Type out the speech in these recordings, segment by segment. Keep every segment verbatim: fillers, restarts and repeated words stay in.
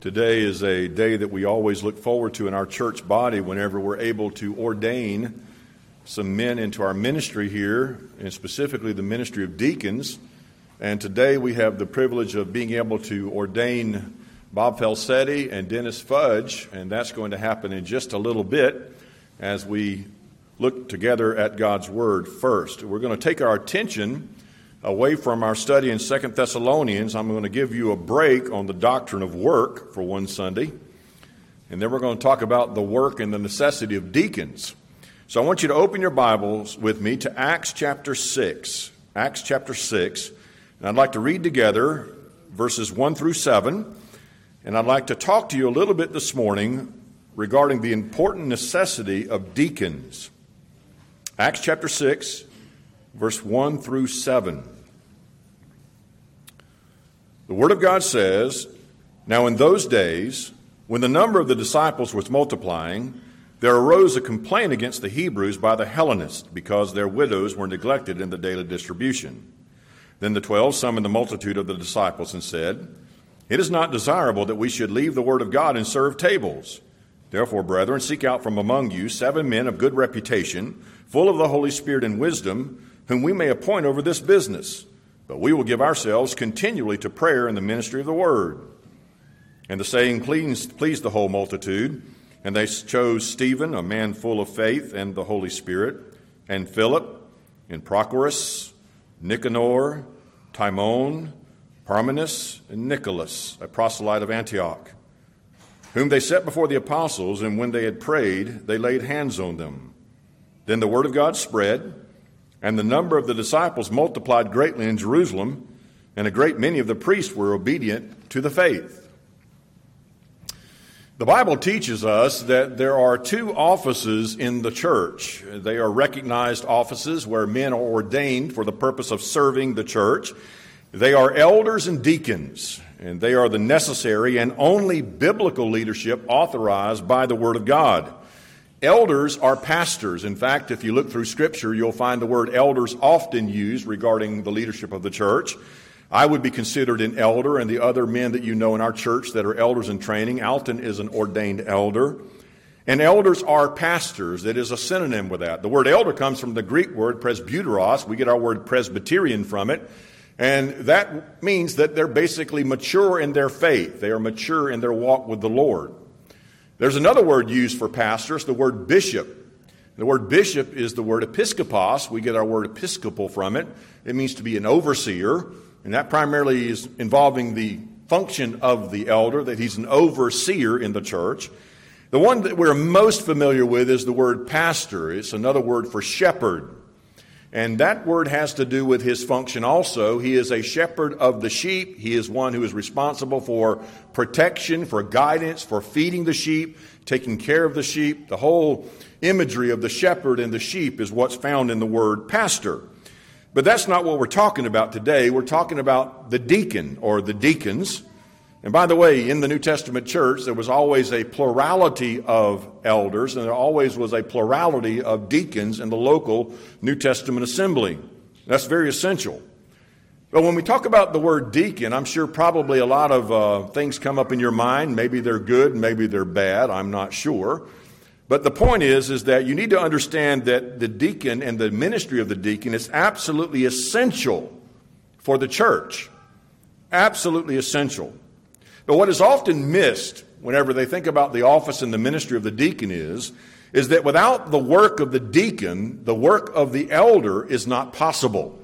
Today is a day that we always look forward to in our church body whenever we're able to ordain some men into our ministry here, and specifically the ministry of deacons. And today we have the privilege of being able to ordain Bob Felsetti and Dennis Fudge, and that's going to happen in just a little bit as we look together at God's Word first. We're going to take our attention away from our study in Second Thessalonians. I'm going to give you a break on the doctrine of work for one Sunday, and then we're going to talk about the work and the necessity of deacons. So I want you to open your Bibles with me to Acts chapter six. Acts chapter six, and I'd like to read together verses one through seven, and I'd like to talk to you a little bit this morning regarding the important necessity of deacons. Acts chapter six, verse one through seven. The Word of God says, "Now in those days, when the number of the disciples was multiplying, there arose a complaint against the Hebrews by the Hellenists, because their widows were neglected in the daily distribution. Then the twelve summoned the multitude of the disciples and said, 'It is not desirable that we should leave the word of God and serve tables. Therefore, brethren, seek out from among you seven men of good reputation, full of the Holy Spirit and wisdom, whom we may appoint over this business. But we will give ourselves continually to prayer and the ministry of the word.' And the saying pleased, pleased the whole multitude, and they chose Stephen, a man full of faith and the Holy Spirit, and Philip, and Prochorus, Nicanor, Timon, Parmenas, and Nicholas, a proselyte of Antioch, whom they set before the apostles, and when they had prayed, they laid hands on them. Then the word of God spread, and the number of the disciples multiplied greatly in Jerusalem, and a great many of the priests were obedient to the faith." The Bible teaches us that there are two offices in the church. They are recognized offices where men are ordained for the purpose of serving the church. They are elders and deacons, and they are the necessary and only biblical leadership authorized by the Word of God. Elders are pastors. In fact, if you look through Scripture, you'll find the word elders often used regarding the leadership of the church. I would be considered an elder, and the other men that you know in our church that are elders in training, Alton is an ordained elder. And elders are pastors. It is a synonym with that. The word elder comes from the Greek word presbyteros. We get our word Presbyterian from it. And that means that they're basically mature in their faith. They are mature in their walk with the Lord. There's another word used for pastors, the word bishop. The word bishop is the word episkopos. We get our word episcopal from it. It means to be an overseer, and that primarily is involving the function of the elder, that he's an overseer in the church. The one that we're most familiar with is the word pastor. It's another word for shepherd. And that word has to do with his function also. He is a shepherd of the sheep. He is one who is responsible for protection, for guidance, for feeding the sheep, taking care of the sheep. The whole imagery of the shepherd and the sheep is what's found in the word pastor. But that's not what we're talking about today. We're talking about the deacon or the deacons. And by the way, in the New Testament church, there was always a plurality of elders, and there always was a plurality of deacons in the local New Testament assembly. That's very essential. But when we talk about the word deacon, I'm sure probably a lot of uh, things come up in your mind. Maybe they're good, maybe they're bad. I'm not sure. But the point is, is that you need to understand that the deacon and the ministry of the deacon is absolutely essential for the church. Absolutely essential. But what is often missed whenever they think about the office and the ministry of the deacon is, is that without the work of the deacon, the work of the elder is not possible.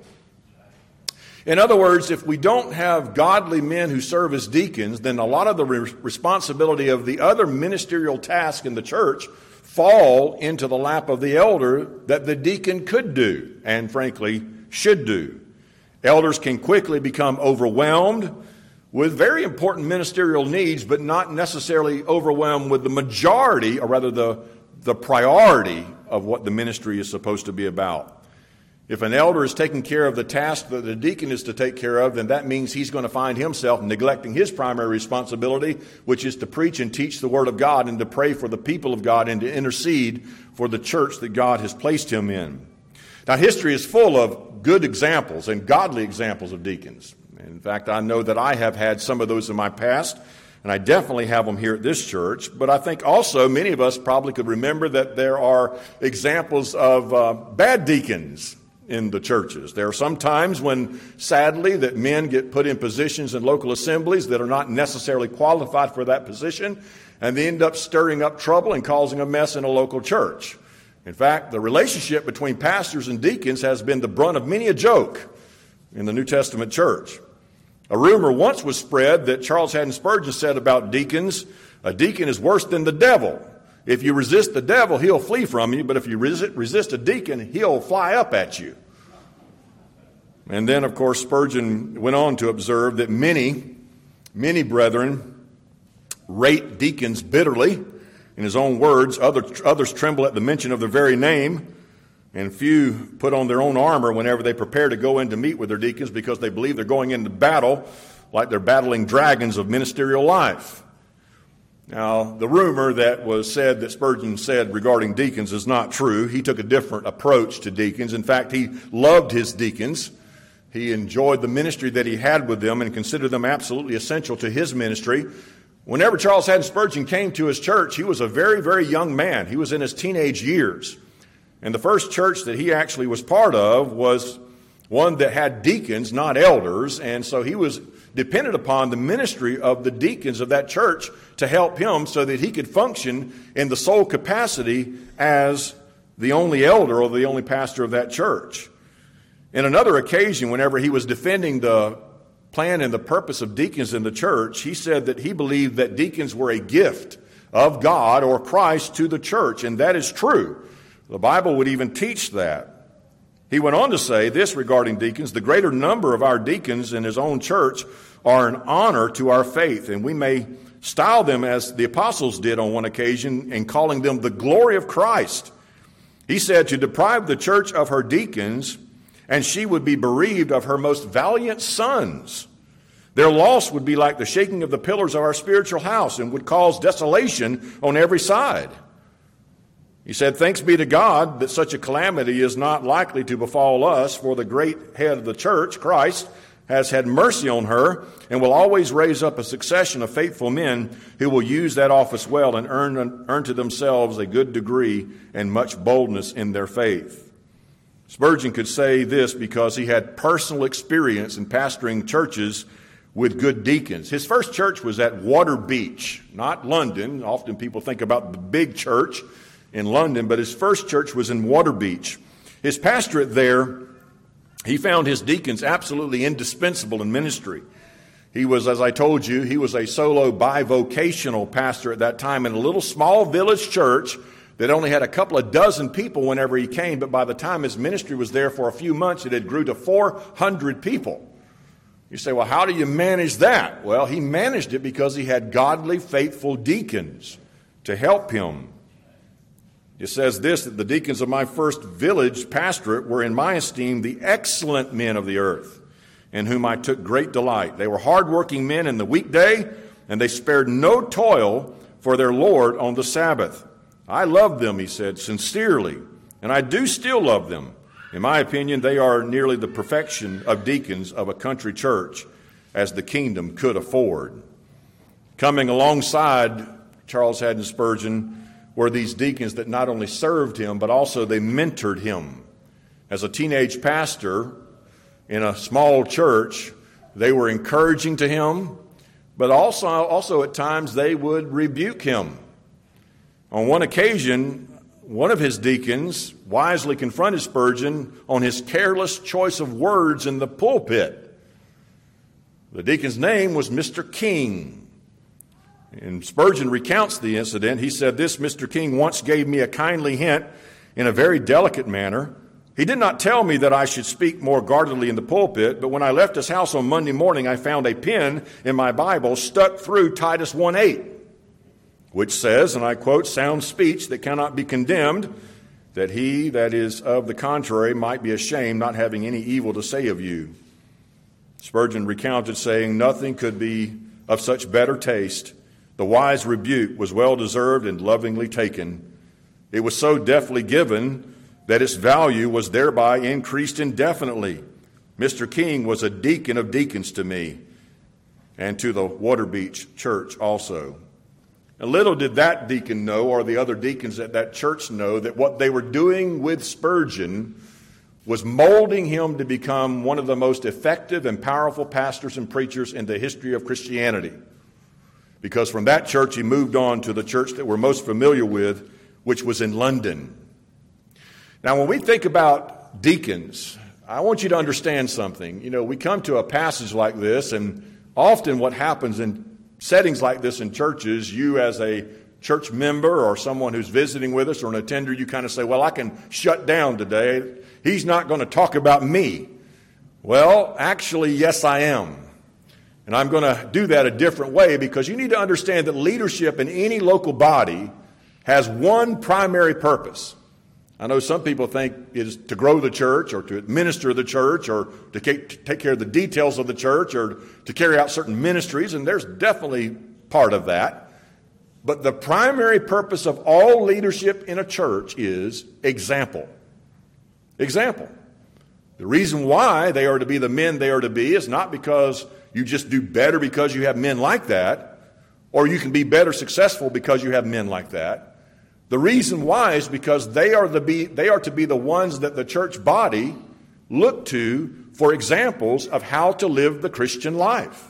In other words, if we don't have godly men who serve as deacons, then a lot of the re- responsibility of the other ministerial tasks in the church fall into the lap of the elder that the deacon could do and, frankly, should do. Elders can quickly become overwhelmed with very important ministerial needs, but not necessarily overwhelmed with the majority, or rather the, the priority of what the ministry is supposed to be about. If an elder is taking care of the task that the deacon is to take care of, then that means he's going to find himself neglecting his primary responsibility, which is to preach and teach the Word of God and to pray for the people of God and to intercede for the church that God has placed him in. Now, history is full of good examples and godly examples of deacons. In fact, I know that I have had some of those in my past. And I definitely have them here at this church. But I think also many of us probably could remember that there are examples of uh, bad deacons in the churches. There are some times when, sadly, that men get put in positions in local assemblies that are not necessarily qualified for that position, and they end up stirring up trouble and causing a mess in a local church. In fact, the relationship between pastors and deacons has been the brunt of many a joke in the New Testament church. A rumor once was spread that Charles Haddon Spurgeon said about deacons, a deacon is worse than the devil. If you resist the devil, he'll flee from you, but if you resist, resist a deacon, he'll fly up at you. And then, of course, Spurgeon went on to observe that many, many brethren rate deacons bitterly. In his own words, other, others tremble at the mention of their very name, and few put on their own armor whenever they prepare to go in to meet with their deacons because they believe they're going into battle like they're battling dragons of ministerial life. Now, the rumor that was said that Spurgeon said regarding deacons is not true. He took a different approach to deacons. In fact, he loved his deacons. He enjoyed the ministry that he had with them and considered them absolutely essential to his ministry. Whenever Charles Haddon Spurgeon came to his church, he was a very, very young man. He was in his teenage years. And the first church that he actually was part of was one that had deacons, not elders. And so he was dependent upon the ministry of the deacons of that church to help him so that he could function in the sole capacity as the only elder or the only pastor of that church. In another occasion, whenever he was defending the plan and the purpose of deacons in the church, he said that he believed that deacons were a gift of God or Christ to the church, and that is true. The Bible would even teach that. He went on to say this regarding deacons: the greater number of our deacons in his own church are an honor to our faith, and we may style them as the apostles did on one occasion in calling them the glory of Christ. He said to deprive the church of her deacons, and she would be bereaved of her most valiant sons. Their loss would be like the shaking of the pillars of our spiritual house and would cause desolation on every side. He said, thanks be to God that such a calamity is not likely to befall us, for the great head of the church, Christ, has had mercy on her and will always raise up a succession of faithful men who will use that office well and earn, earn to themselves a good degree and much boldness in their faith. Spurgeon could say this because he had personal experience in pastoring churches with good deacons. His first church was at Water Beach, not London. Often people think about the big church in London, but his first church was in Water Beach. His pastorate there, he found his deacons absolutely indispensable in ministry. He was, as I told you, he was a solo bivocational pastor at that time in a little small village church that only had a couple of dozen people whenever he came, but by the time his ministry was there for a few months, it had grew to four hundred people. You say, well, how do you manage that? Well, he managed it because he had godly, faithful deacons to help him. It says this, that the deacons of my first village pastorate were, in my esteem, the excellent men of the earth, in whom I took great delight. They were hardworking men in the weekday, and they spared no toil for their Lord on the Sabbath. I loved them, he said, sincerely, and I do still love them. In my opinion, they are nearly the perfection of deacons of a country church, as the kingdom could afford. Coming alongside Charles Haddon Spurgeon were these deacons that not only served him, but also they mentored him. As a teenage pastor in a small church, they were encouraging to him, but also, also at times they would rebuke him. On one occasion, one of his deacons wisely confronted Spurgeon on his careless choice of words in the pulpit. The deacon's name was Mister King. And Spurgeon recounts the incident. He said, this Mister King once gave me a kindly hint in a very delicate manner. He did not tell me that I should speak more guardedly in the pulpit, but when I left his house on Monday morning, I found a pen in my Bible stuck through Titus one eight, which says, and I quote, sound speech that cannot be condemned, that he that is of the contrary might be ashamed, not having any evil to say of you. Spurgeon recounted saying, nothing could be of such better taste. The wise rebuke was well deserved and lovingly taken. It was so deftly given that its value was thereby increased indefinitely. Mister King was a deacon of deacons to me. and to the Water Beach Church also. And little did that deacon know, or the other deacons at that church know, that what they were doing with Spurgeon was molding him to become one of the most effective and powerful pastors and preachers in the history of Christianity. Because from that church he moved on to the church that we're most familiar with, which was in London. Now, when we think about deacons, I want you to understand something. You know, we come to a passage like this, and often what happens in settings like this in churches, you as a church member or someone who's visiting with us or an attender, you kind of say, well, I can shut down today. He's not going to talk about me. Well, actually, yes, I am. And I'm going to do that a different way, because you need to understand that leadership in any local body has one primary purpose. I know some people think it is to grow the church or to administer the church or to take care of the details of the church or to carry out certain ministries, and there's definitely part of that. But the primary purpose of all leadership in a church is example. Example. The reason why they are to be the men they are to be is not because you just do better because you have men like that, or you can be better successful because you have men like that. The reason why is because they are the be they are to be the ones that the church body look to for examples of how to live the Christian life.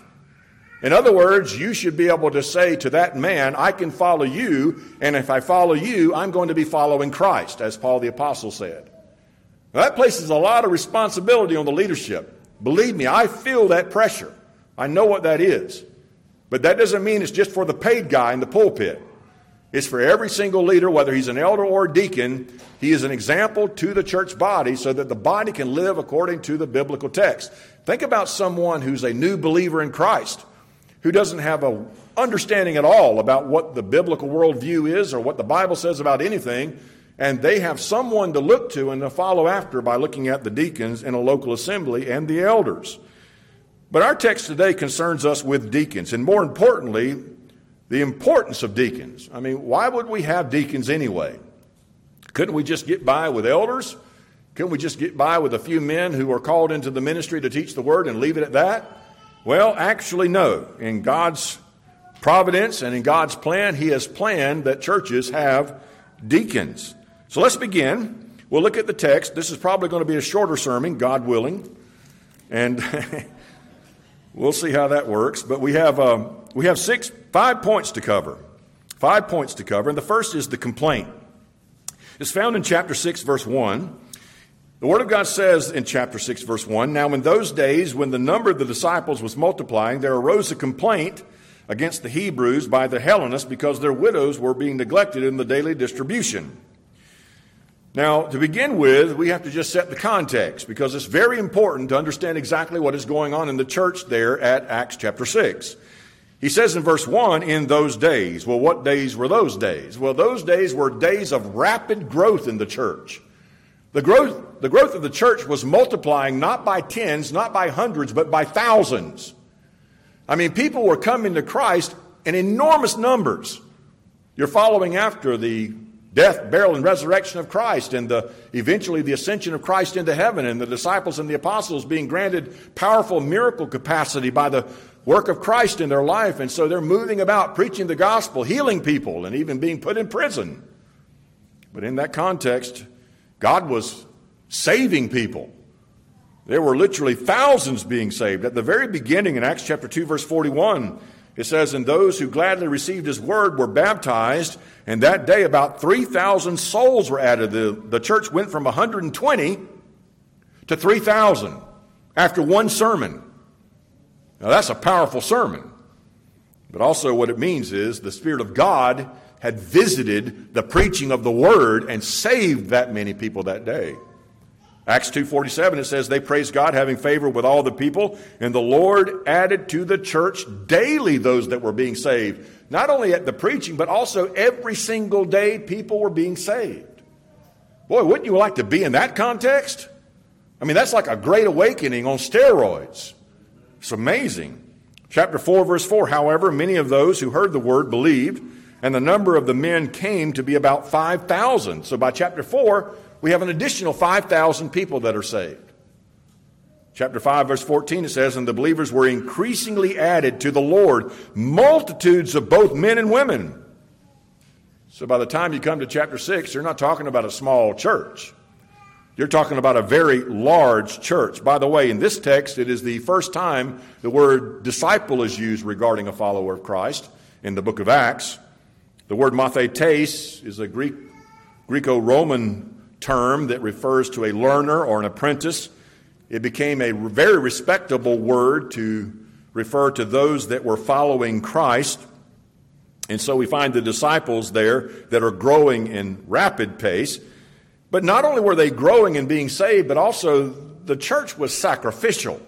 In other words, you should be able to say to that man, I can follow you, and if I follow you, I'm going to be following Christ, as Paul the Apostle said. Now, that places a lot of responsibility on the leadership. Believe me, I feel that pressure. I know what that is. But that doesn't mean it's just for the paid guy in the pulpit. It's for every single leader, whether he's an elder or a deacon. He is an example to the church body so that the body can live according to the biblical text. Think about someone who's a new believer in Christ, who doesn't have an understanding at all about what the biblical worldview is or what the Bible says about anything, and they have someone to look to and to follow after by looking at the deacons in a local assembly and the elders. But our text today concerns us with deacons, and more importantly, the importance of deacons. I mean, why would we have deacons anyway? Couldn't we just get by with elders? Couldn't we just get by with a few men who are called into the ministry to teach the word and leave it at that? Well, actually, no. In God's providence and in God's plan, He has planned that churches have deacons. So let's begin. We'll look at the text. This is probably going to be a shorter sermon, God willing. And we'll see how that works. But we have um, we have six, five points to cover. Five points to cover. And the first is the complaint. It's found in chapter six, verse one. The Word of God says in chapter six, verse one, Now in those days when the number of the disciples was multiplying, there arose a complaint against the Hebrews by the Hellenists because their widows were being neglected in the daily distribution. Now, to begin with, we have to just set the context, because it's very important to understand exactly what is going on in the church there at Acts chapter six. He says in verse one, in those days. Well, what days were those days? Well, those days were days of rapid growth in the church. The growth, the growth of the church was multiplying not by tens, not by hundreds, but by thousands. I mean, people were coming to Christ in enormous numbers. You're following after the death, burial, and resurrection of Christ, and the eventually the ascension of Christ into heaven, and the disciples and the apostles being granted powerful miracle capacity by the work of Christ in their life. And so they're moving about, preaching the gospel, healing people, and even being put in prison. But in that context, God was saving people. There were literally thousands being saved. At the very beginning in Acts chapter two, verse forty-one, it says, And those who gladly received His word were baptized, and that day about three thousand souls were added. The, the church went from one hundred twenty to three thousand after one sermon. Now that's a powerful sermon. But also what it means is the Spirit of God had visited the preaching of the word and saved that many people that day. Acts two forty-seven, it says, They praised God, having favor with all the people, and the Lord added to the church daily those that were being saved. Not only at the preaching, but also every single day people were being saved. Boy, wouldn't you like to be in that context? I mean, that's like a great awakening on steroids. It's amazing. Chapter four, verse four, However, many of those who heard the word believed, and the number of the men came to be about five thousand. So by chapter four, we have an additional five thousand people that are saved. Chapter five, verse fourteen, it says, and the believers were increasingly added to the Lord, multitudes of both men and women. So by the time you come to chapter six, you're not talking about a small church. You're talking about a very large church. By the way, in this text, it is the first time the word disciple is used regarding a follower of Christ in the book of Acts. The word mathetes is a Greek, Greco-Roman term that refers to a learner or an apprentice. It became a very respectable word to refer to those that were following Christ. And so we find the disciples there that are growing in rapid pace. But not only were they growing and being saved, but also the church was sacrificial.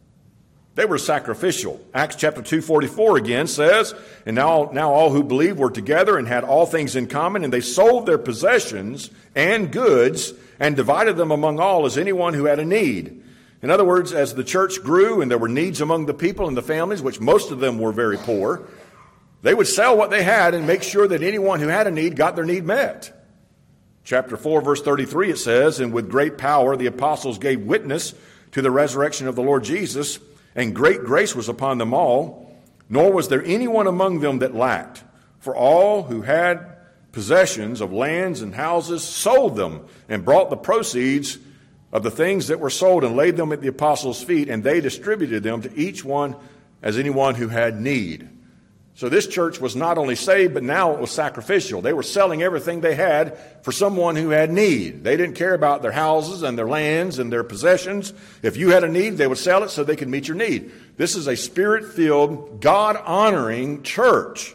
They were sacrificial. Acts chapter two forty-four again says, and now, now all who believed were together and had all things in common, and they sold their possessions and goods and divided them among all as anyone who had a need. In other words, as the church grew and there were needs among the people and the families, which most of them were very poor, they would sell what they had and make sure that anyone who had a need got their need met. Chapter four, verse thirty-three, it says, and with great power the apostles gave witness to the resurrection of the Lord Jesus, and great grace was upon them all, nor was there anyone among them that lacked. For all who had possessions of lands and houses sold them and brought the proceeds of the things that were sold and laid them at the apostles' feet, and they distributed them to each one as anyone who had need. So this church was not only saved, but now it was sacrificial. They were selling everything they had for someone who had need. They didn't care about their houses and their lands and their possessions. If you had a need, they would sell it so they could meet your need. This is a spirit-filled, God-honoring church.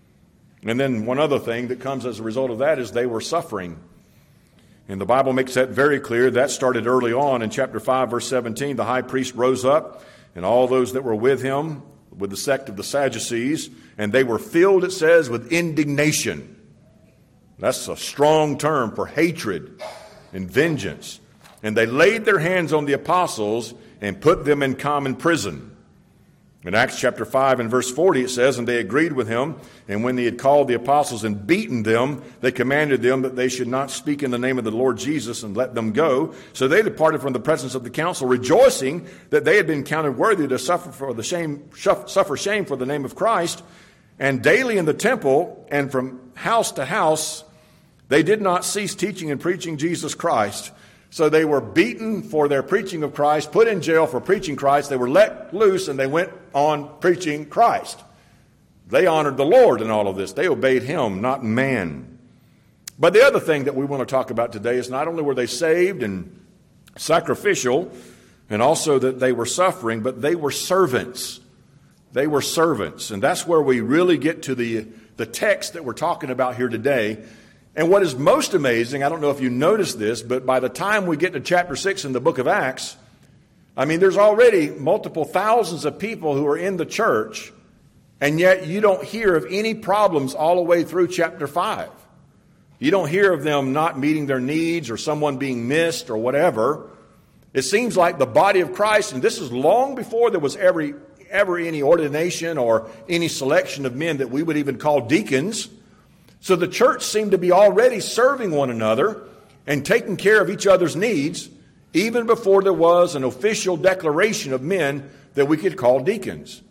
And then one other thing that comes as a result of that is they were suffering. And the Bible makes that very clear. That started early on in chapter five, verse seventeen. The high priest rose up, and all those that were with him, with the sect of the Sadducees, and they were filled, it says, with indignation. That's a strong term for hatred and vengeance. And they laid their hands on the apostles and put them in common prison. In Acts chapter five and verse forty, it says, and they agreed with him, and when he had called the apostles and beaten them, they commanded them that they should not speak in the name of the Lord Jesus, and let them go. So they departed from the presence of the council, rejoicing that they had been counted worthy to suffer for the shame, suffer shame for the name of Christ. And daily in the temple and from house to house, they did not cease teaching and preaching Jesus Christ. So they were beaten for their preaching of Christ, put in jail for preaching Christ. They were let loose and they went on preaching Christ. They honored the Lord in all of this. They obeyed him, not man. But the other thing that we want to talk about today is not only were they saved and sacrificial, and also that they were suffering, but they were servants. They were servants. And that's where we really get to the, the text that we're talking about here today. And what is most amazing, I don't know if you noticed this, but by the time we get to chapter six in the book of Acts, I mean, there's already multiple thousands of people who are in the church, and yet you don't hear of any problems all the way through chapter five. You don't hear of them not meeting their needs or someone being missed or whatever. It seems like the body of Christ, and this is long before there was ever, ever any ordination or any selection of men that we would even call deacons. So the church seemed to be already serving one another and taking care of each other's needs even before there was an official declaration of men that we could call deacons.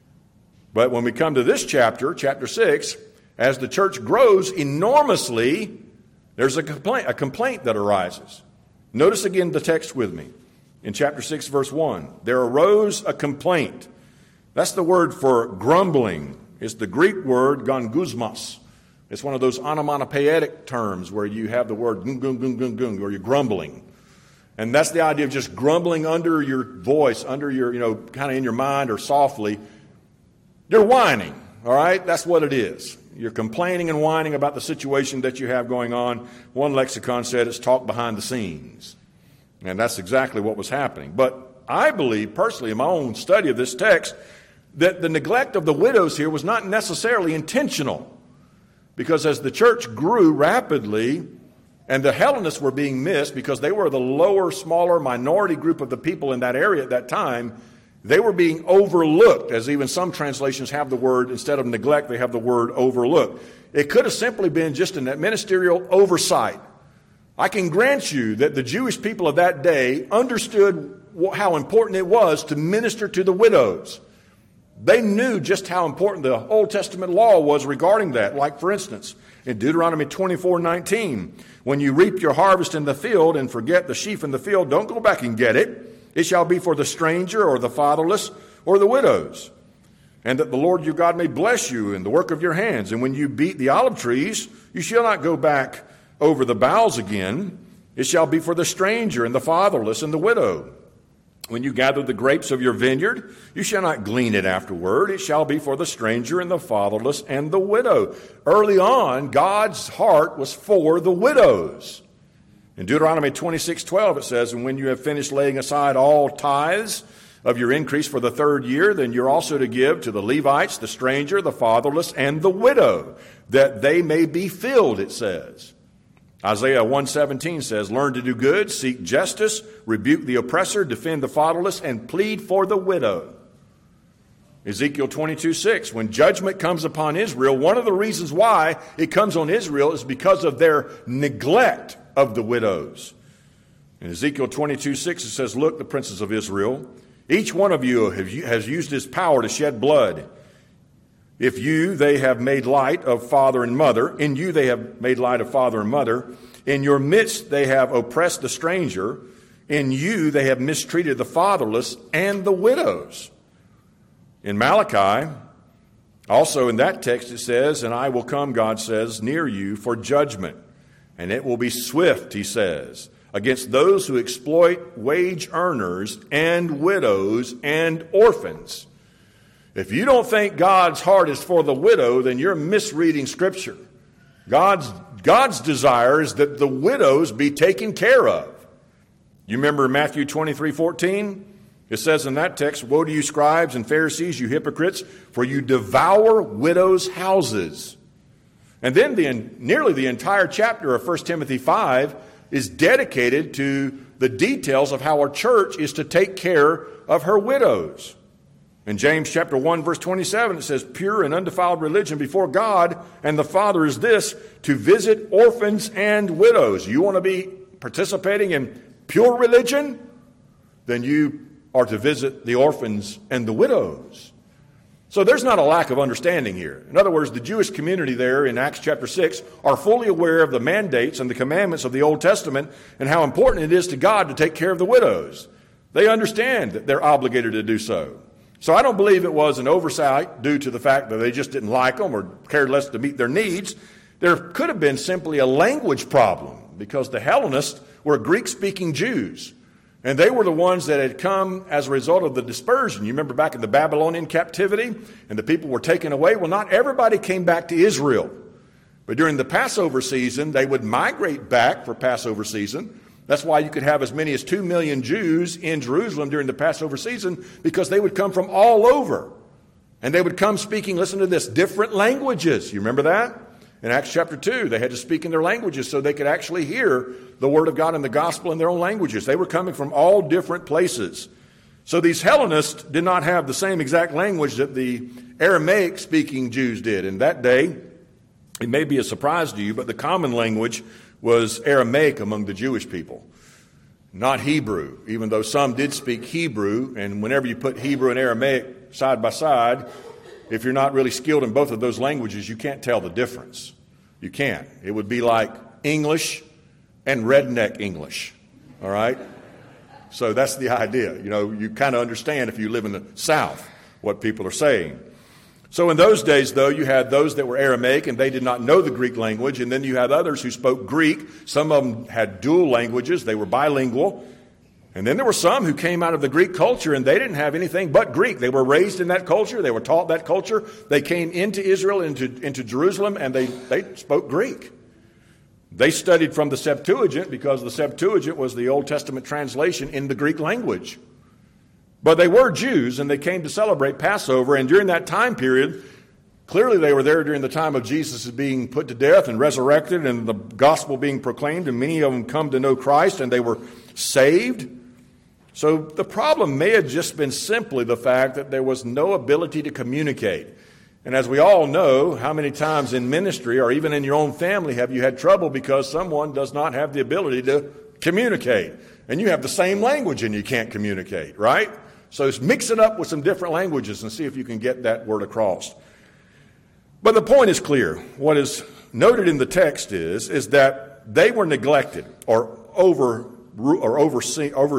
But when we come to this chapter, chapter six, as the church grows enormously, there's a complaint, a complaint that arises. Notice again the text with me. In chapter six, verse one, there arose a complaint. That's the word for grumbling. It's the Greek word gongusmos. It's one of those onomatopoeic terms where you have the word gung, gung, gung, gung, gung, or you're grumbling. And that's the idea of just grumbling under your voice, under your, you know, kind of in your mind or softly. You're whining, all right? That's what it is. You're complaining and whining about the situation that you have going on. One lexicon said it's talk behind the scenes. And that's exactly what was happening. But I believe, personally, in my own study of this text, that the neglect of the widows here was not necessarily intentional. Because as the church grew rapidly, and the Hellenists were being missed because they were the lower, smaller minority group of the people in that area at that time, they were being overlooked, as even some translations have the word, instead of neglect, they have the word overlook. It could have simply been just an ministerial oversight. I can grant you that the Jewish people of that day understood how important it was to minister to the widows. They knew just how important the Old Testament law was regarding that. Like, for instance, in Deuteronomy twenty-four nineteen, when you reap your harvest in the field and forget the sheaf in the field, don't go back and get it. It shall be for the stranger or the fatherless or the widows. And that the Lord your God may bless you in the work of your hands. And when you beat the olive trees, you shall not go back over the boughs again. It shall be for the stranger and the fatherless and the widow. When you gather the grapes of your vineyard, you shall not glean it afterward. It shall be for the stranger and the fatherless and the widow. Early on, God's heart was for the widows. In Deuteronomy twenty-six twelve, it says, and when you have finished laying aside all tithes of your increase for the third year, then you're also to give to the Levites, the stranger, the fatherless, and the widow, that they may be filled, it says. Isaiah one seventeen says, learn to do good, seek justice, rebuke the oppressor, defend the fatherless, and plead for the widow. Ezekiel twenty-two six, when judgment comes upon Israel, one of the reasons why it comes on Israel is because of their neglect of the widows. In Ezekiel twenty-two six, it says, look, the princes of Israel, each one of you has used his power to shed blood. If you, they have made light of father and mother. In you, they have made light of father and mother. In your midst, they have oppressed the stranger. In you, they have mistreated the fatherless and the widows. In Malachi, also in that text, it says, and I will come, God says, near you for judgment. And it will be swift, he says, against those who exploit wage earners and widows and orphans. If you don't think God's heart is for the widow, then you're misreading Scripture. God's, God's desire is that the widows be taken care of. You remember Matthew twenty-three fourteen? It says in that text, woe to you scribes and Pharisees, you hypocrites, for you devour widows' houses. And then the, nearly the entire chapter of First Timothy five is dedicated to the details of how our church is to take care of her widows. In James chapter one, verse twenty-seven, it says, pure and undefiled religion before God and the Father is this, to visit orphans and widows. You want to be participating in pure religion? Then you are to visit the orphans and the widows. So there's not a lack of understanding here. In other words, the Jewish community there in Acts chapter six are fully aware of the mandates and the commandments of the Old Testament and how important it is to God to take care of the widows. They understand that they're obligated to do so. So I don't believe it was an oversight due to the fact that they just didn't like them or cared less to meet their needs. There could have been simply a language problem because the Hellenists were Greek-speaking Jews. And they were the ones that had come as a result of the dispersion. You remember back in the Babylonian captivity and the people were taken away? Well, not everybody came back to Israel. But during the Passover season, they would migrate back for Passover season. That's why you could have as many as two million Jews in Jerusalem during the Passover season, because they would come from all over. And they would come speaking, listen to this, different languages. You remember that? In Acts chapter two, they had to speak in their languages so they could actually hear the Word of God and the gospel in their own languages. They were coming from all different places. So these Hellenists did not have the same exact language that the Aramaic-speaking Jews did. In that day, it may be a surprise to you, but the common language was Aramaic among the Jewish people, not Hebrew, even though some did speak Hebrew. And whenever you put Hebrew and Aramaic side by side, if you're not really skilled in both of those languages, you can't tell the difference. You can't. It would be like English and redneck English, all right? So that's the idea. You know, you kind of understand if you live in the South what people are saying. So in those days, though, you had those that were Aramaic and they did not know the Greek language, and then you had others who spoke Greek. Some of them had dual languages. They were bilingual. And then there were some who came out of the Greek culture and they didn't have anything but Greek. They were raised in that culture. They were taught that culture. They came into Israel, into, into Jerusalem, and they, they spoke Greek. They studied from the Septuagint because the Septuagint was the Old Testament translation in the Greek language. But they were Jews, and they came to celebrate Passover. And during that time period, clearly they were there during the time of Jesus being put to death and resurrected and the gospel being proclaimed. And many of them come to know Christ, and they were saved. So the problem may have just been simply the fact that there was no ability to communicate. And as we all know, how many times in ministry or even in your own family have you had trouble because someone does not have the ability to communicate? and you have the same language and you can't communicate, right? So mix it up with some different languages and see if you can get that word across. But the point is clear. What is noted in the text is, is that they were neglected or over or overseen over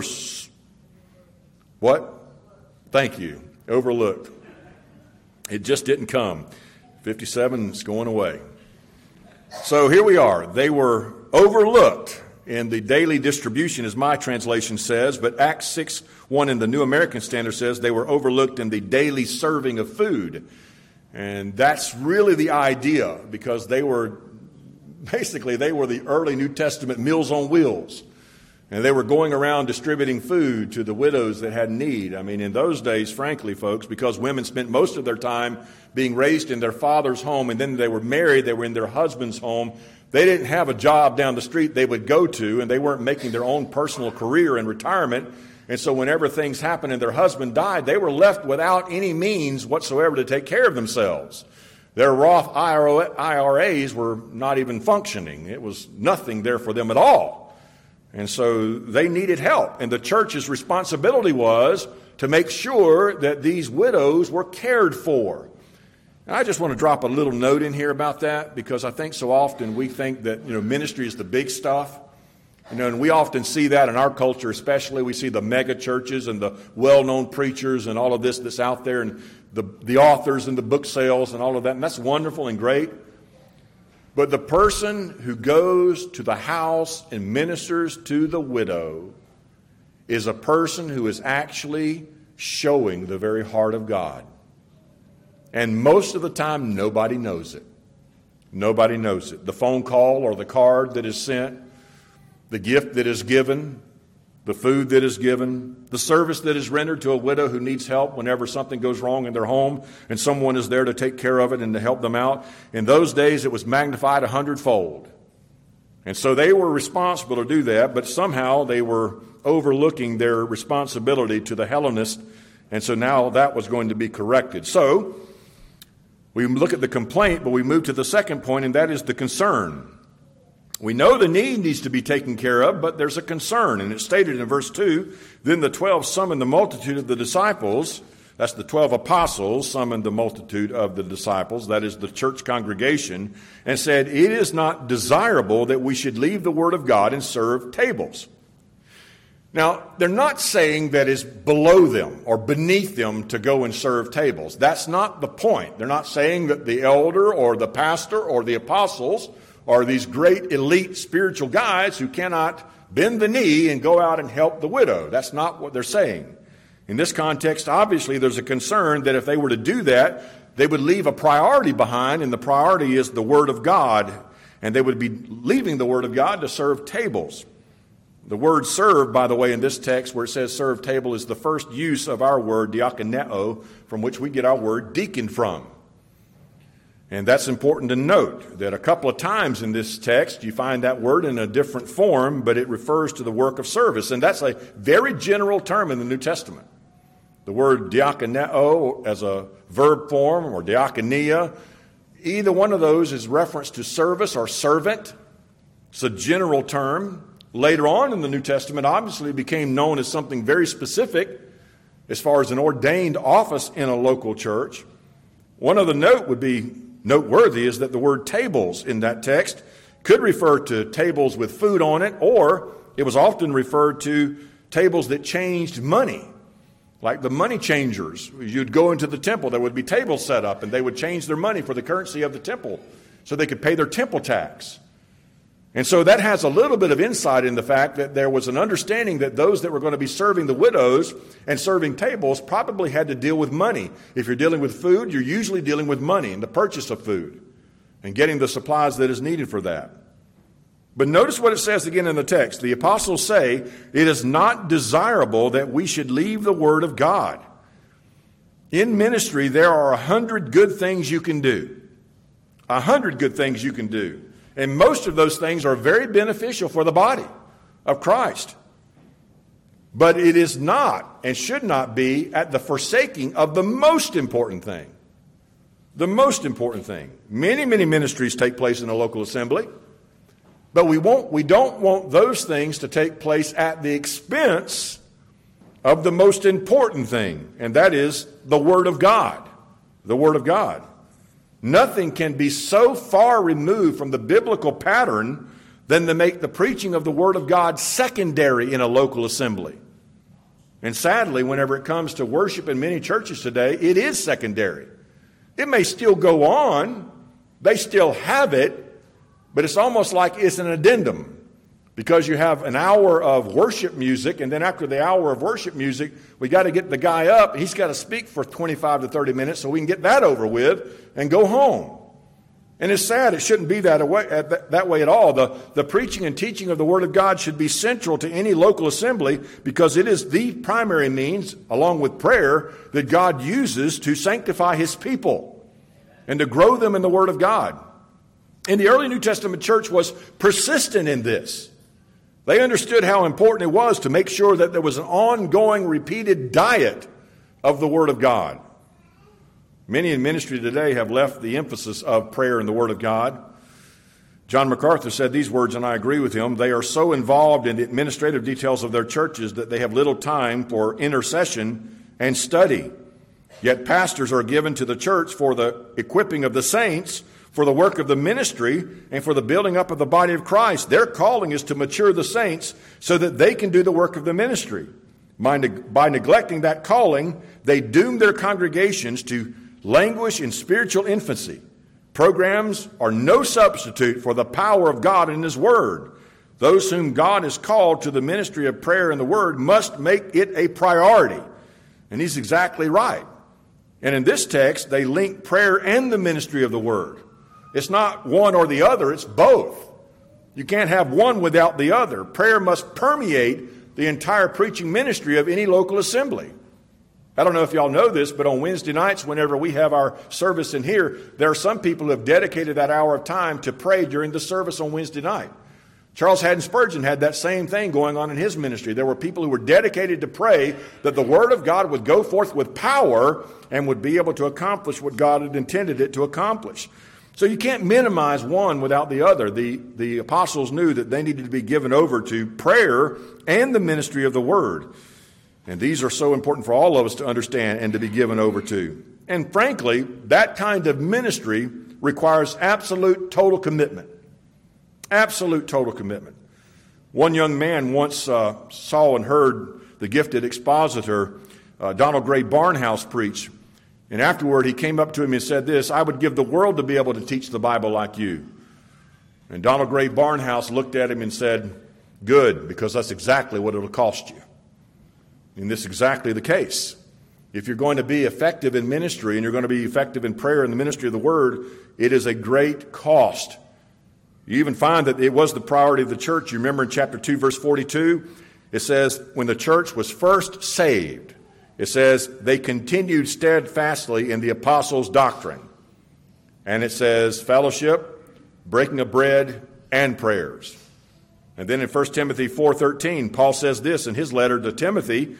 what? Thank you. Overlooked. It just didn't come. fifty-seven is going away. So here we are. They were overlooked in the daily distribution, as my translation says, but Acts six one in the New American Standard says they were overlooked in the daily serving of food. And that's really the idea, because they were, basically, they were the early New Testament Meals on Wheels. And they were going around distributing food to the widows that had need. I mean, in those days, frankly, folks, because women spent most of their time being raised in their father's home, and then they were married, they were in their husband's home. They didn't have a job down the street they would go to, and they weren't making their own personal career in retirement. And so whenever things happened and their husband died, they were left without any means whatsoever to take care of themselves. Their Roth I R As were not even functioning. It was nothing there for them at all. And so they needed help. And the church's responsibility was to make sure that these widows were cared for. And I just want to drop a little note in here about that, because I think so often we think that, you know, ministry is the big stuff. You know, and we often see that in our culture, especially. We see the mega churches and the well-known preachers and all of this that's out there, and the, the authors and the book sales and all of that. And that's wonderful and great. But the person who goes to the house and ministers to the widow is a person who is actually showing the very heart of God. And most of the time, nobody knows it. Nobody knows it. The phone call or the card that is sent, the gift that is given, the food that is given, the service that is rendered to a widow who needs help whenever something goes wrong in their home and someone is there to take care of it and to help them out. In those days, it was magnified a hundredfold. And so they were responsible to do that, but somehow they were overlooking their responsibility to the Hellenists, and so now that was going to be corrected. So we look at the complaint, but we move to the second point, and that is the concern. We know the need needs to be taken care of, but there's a concern. And it's stated in verse two, then the twelve summoned the multitude of the disciples. That's the twelve apostles summoned the multitude of the disciples. That is the church congregation, and said, it is not desirable that we should leave the word of God and serve tables. Now, they're not saying that it's below them or beneath them to go and serve tables. That's not the point. They're not saying that the elder or the pastor or the apostles are these great elite spiritual guys who cannot bend the knee and go out and help the widow. That's not what they're saying. In this context, obviously, there's a concern that if they were to do that, they would leave a priority behind, and the priority is the Word of God, and they would be leaving the Word of God to serve tables. The word serve, by the way, in this text where it says serve table is the first use of our word diakoneo, from which we get our word deacon from. And that's important to note, that a couple of times in this text you find that word in a different form, but it refers to the work of service. And that's a very general term in the New Testament. The word diakoneo as a verb form or diakonia, either one of those is reference to service or servant. It's a general term. Later on in the New Testament, obviously it became known as something very specific as far as an ordained office in a local church. One other note would be noteworthy is that the word tables in that text could refer to tables with food on it, or it was often referred to tables that changed money, like the money changers. You'd go into the temple, there would be tables set up, and they would change their money for the currency of the temple so they could pay their temple tax. And so that has a little bit of insight in the fact that there was an understanding that those that were going to be serving the widows and serving tables probably had to deal with money. If you're dealing with food, you're usually dealing with money and the purchase of food and getting the supplies that is needed for that. But notice what it says again in the text. The apostles say, it is not desirable that we should leave the word of God. In ministry, there are a hundred good things you can do. A hundred good things you can do. And most of those things are very beneficial for the body of Christ. But it is not and should not be at the forsaking of the most important thing. The most important thing. Many, many ministries take place in a local assembly. But we won't, we don't want those things to take place at the expense of the most important thing, and that is the Word of God. The Word of God. Nothing can be so far removed from the biblical pattern than to make the preaching of the Word of God secondary in a local assembly. And sadly, whenever it comes to worship in many churches today, it is secondary. It may still go on. They still have it, but it's almost like it's an addendum. Because you have an hour of worship music, and then after the hour of worship music, we got to get the guy up. He's got to speak for twenty-five to thirty minutes so we can get that over with and go home. And it's sad. It shouldn't be that way, that way at all. The, the preaching and teaching of the Word of God should be central to any local assembly because it is the primary means, along with prayer, that God uses to sanctify His people and to grow them in the Word of God. And the early New Testament church was persistent in this. They understood how important it was to make sure that there was an ongoing, repeated diet of the Word of God. Many in ministry today have left the emphasis of prayer and the Word of God. John MacArthur said these words, and I agree with him. They are so involved in the administrative details of their churches that they have little time for intercession and study. Yet pastors are given to the church for the equipping of the saints, for the work of the ministry, and for the building up of the body of Christ. Their calling is to mature the saints so that they can do the work of the ministry. By, neg- by neglecting that calling, they doom their congregations to languish in spiritual infancy. Programs are no substitute for the power of God in His Word. Those whom God has called to the ministry of prayer and the Word must make it a priority. And he's exactly right. And in this text, they link prayer and the ministry of the Word. It's not one or the other, it's both. You can't have one without the other. Prayer must permeate the entire preaching ministry of any local assembly. I don't know if y'all know this, but on Wednesday nights, whenever we have our service in here, there are some people who have dedicated that hour of time to pray during the service on Wednesday night. Charles Haddon Spurgeon had that same thing going on in his ministry. There were people who were dedicated to pray that the Word of God would go forth with power and would be able to accomplish what God had intended it to accomplish. So you can't minimize one without the other. The, the apostles knew that they needed to be given over to prayer and the ministry of the Word. And these are so important for all of us to understand and to be given over to. And frankly, that kind of ministry requires absolute total commitment. Absolute total commitment. One young man once uh, saw and heard the gifted expositor, uh, Donald Gray Barnhouse, preach. And afterward, he came up to him and said this, "I would give the world to be able to teach the Bible like you." And Donald Gray Barnhouse looked at him and said, "Good, because that's exactly what it'll cost you." And this is exactly the case. If you're going to be effective in ministry and you're going to be effective in prayer and the ministry of the Word, it is a great cost. You even find that it was the priority of the church. You remember in chapter two, verse forty-two, it says, when the church was first saved, it says, they continued steadfastly in the apostles' doctrine. And it says, fellowship, breaking of bread, and prayers. And then in First Timothy four thirteen, Paul says this in his letter to Timothy.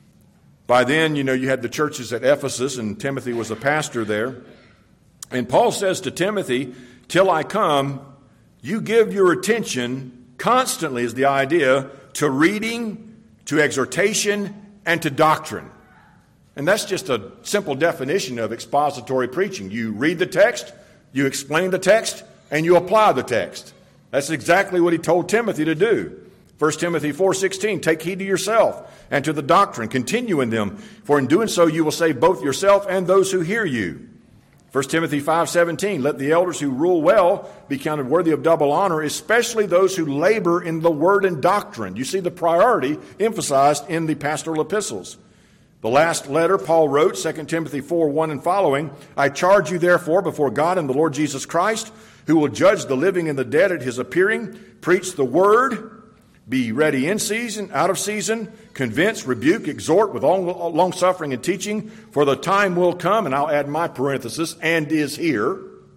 By then, you know, you had the churches at Ephesus, and Timothy was a pastor there. And Paul says to Timothy, till I come, you give your attention constantly, is the idea, to reading, to exhortation, and to doctrine. And that's just a simple definition of expository preaching. You read the text, you explain the text, and you apply the text. That's exactly what he told Timothy to do. First Timothy four sixteen, take heed to yourself and to the doctrine, continue in them, for in doing so you will save both yourself and those who hear you. First Timothy five seventeen, let the elders who rule well be counted worthy of double honor, especially those who labor in the word and doctrine. You see the priority emphasized in the pastoral epistles. The last letter Paul wrote, Second Timothy four one and following, I charge you therefore before God and the Lord Jesus Christ, who will judge the living and the dead at his appearing, preach the word, be ready in season, out of season, convince, rebuke, exhort with long, long suffering and teaching, for the time will come, and I'll add my parenthesis, and is here.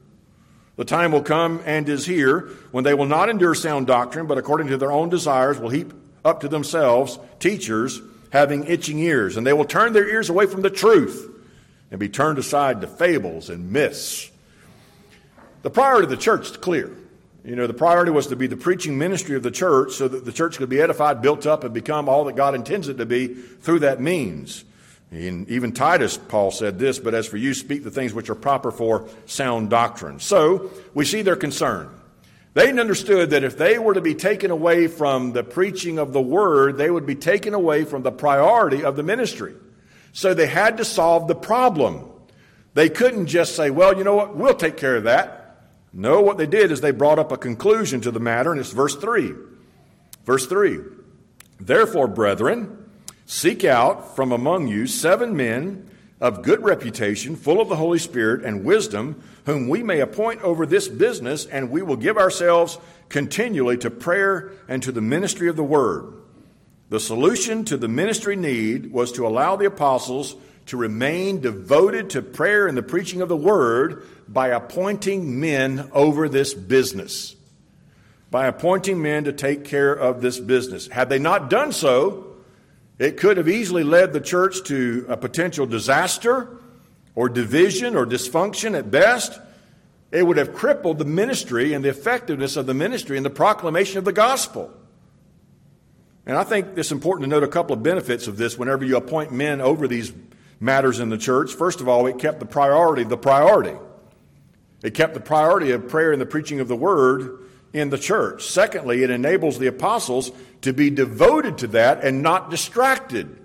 The time will come and is here when they will not endure sound doctrine, but according to their own desires will heap up to themselves teachers having itching ears, and they will turn their ears away from the truth and be turned aside to fables and myths. The priority of the church is clear. You know, the priority was to be the preaching ministry of the church so that the church could be edified, built up, and become all that God intends it to be through that means. And even Titus, Paul said this, but as for you, speak the things which are proper for sound doctrine. So we see their concern. They understood that if they were to be taken away from the preaching of the word, they would be taken away from the priority of the ministry. So they had to solve the problem. They couldn't just say, well, you know what, we'll take care of that. No, what they did is they brought up a conclusion to the matter, and it's verse three. Verse three, therefore, brethren, seek out from among you seven men of good reputation, full of the Holy Spirit and wisdom, whom we may appoint over this business, and we will give ourselves continually to prayer and to the ministry of the word. The solution to the ministry need was to allow the apostles to remain devoted to prayer and the preaching of the word by appointing men over this business. By appointing men to take care of this business. Had they not done so, it could have easily led the church to a potential disaster or division or dysfunction at best. It would have crippled the ministry and the effectiveness of the ministry and the proclamation of the gospel. And I think it's important to note a couple of benefits of this whenever you appoint men over these matters in the church. First of all, it kept the priority the priority. It kept the priority of prayer and the preaching of the word in the church. Secondly, it enables the apostles to be devoted to that and not distracted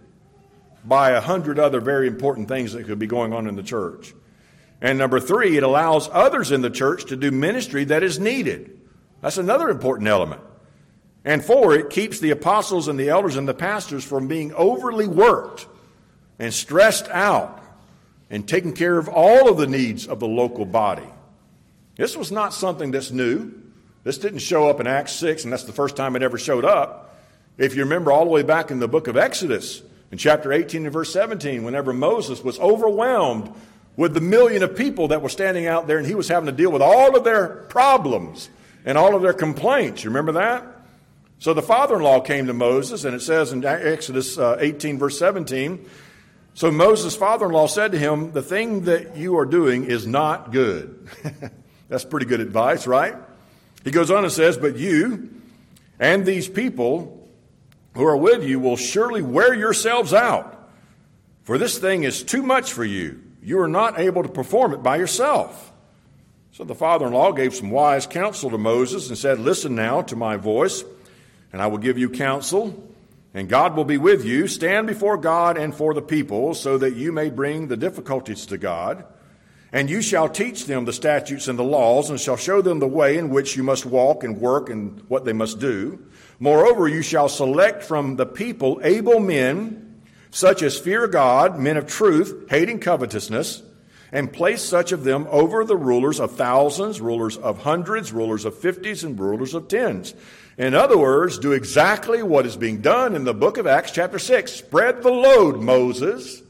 by a hundred other very important things that could be going on in the church. And number three, it allows others in the church to do ministry that is needed. That's another important element. And four, it keeps the apostles and the elders and the pastors from being overly worked and stressed out and taking care of all of the needs of the local body. This was not something that's new. This didn't show up in Acts six, and that's the first time it ever showed up. If you remember all the way back in the book of Exodus, in chapter eighteen and verse seventeen, whenever Moses was overwhelmed with the million of people that were standing out there, and he was having to deal with all of their problems and all of their complaints. You remember that? So the father-in-law came to Moses, and it says in Exodus uh, eighteen, verse seventeen, so Moses' father-in-law said to him, the thing that you are doing is not good. That's pretty good advice, right? He goes on and says, but you and these people who are with you will surely wear yourselves out, for this thing is too much for you. You are not able to perform it by yourself. So the father-in-law gave some wise counsel to Moses and said, listen now to my voice, and I will give you counsel, and God will be with you. Stand before God and for the people, so that you may bring the difficulties to God. And you shall teach them the statutes and the laws, and shall show them the way in which you must walk and work and what they must do. Moreover, you shall select from the people able men, such as fear God, men of truth, hating covetousness, and place such of them over the rulers of thousands, rulers of hundreds, rulers of fifties, and rulers of tens. In other words, do exactly what is being done in the book of Acts chapter six. Spread the load, Moses.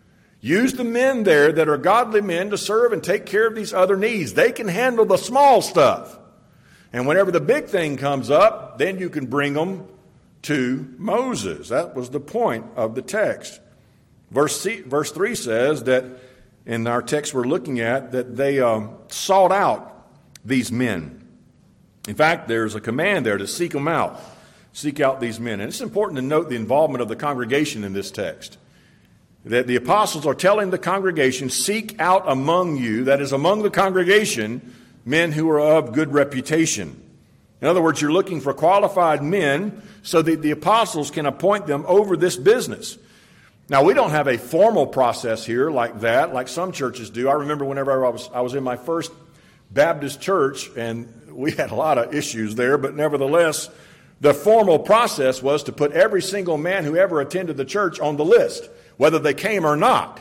Use the men there that are godly men to serve and take care of these other needs. They can handle the small stuff. And whenever the big thing comes up, then you can bring them to Moses. That was the point of the text. Verse, C, verse three says that in our text we're looking at that they um, sought out these men. In fact, there's a command there to seek them out. Seek out these men. And it's important to note the involvement of the congregation in this text. That the apostles are telling the congregation, seek out among you, that is among the congregation, men who are of good reputation. In other words, you're looking for qualified men so that the apostles can appoint them over this business. Now, we don't have a formal process here like that, like some churches do. I remember whenever I was, I was in my first Baptist church, and we had a lot of issues there, but nevertheless, the formal process was to put every single man who ever attended the church on the list, whether they came or not.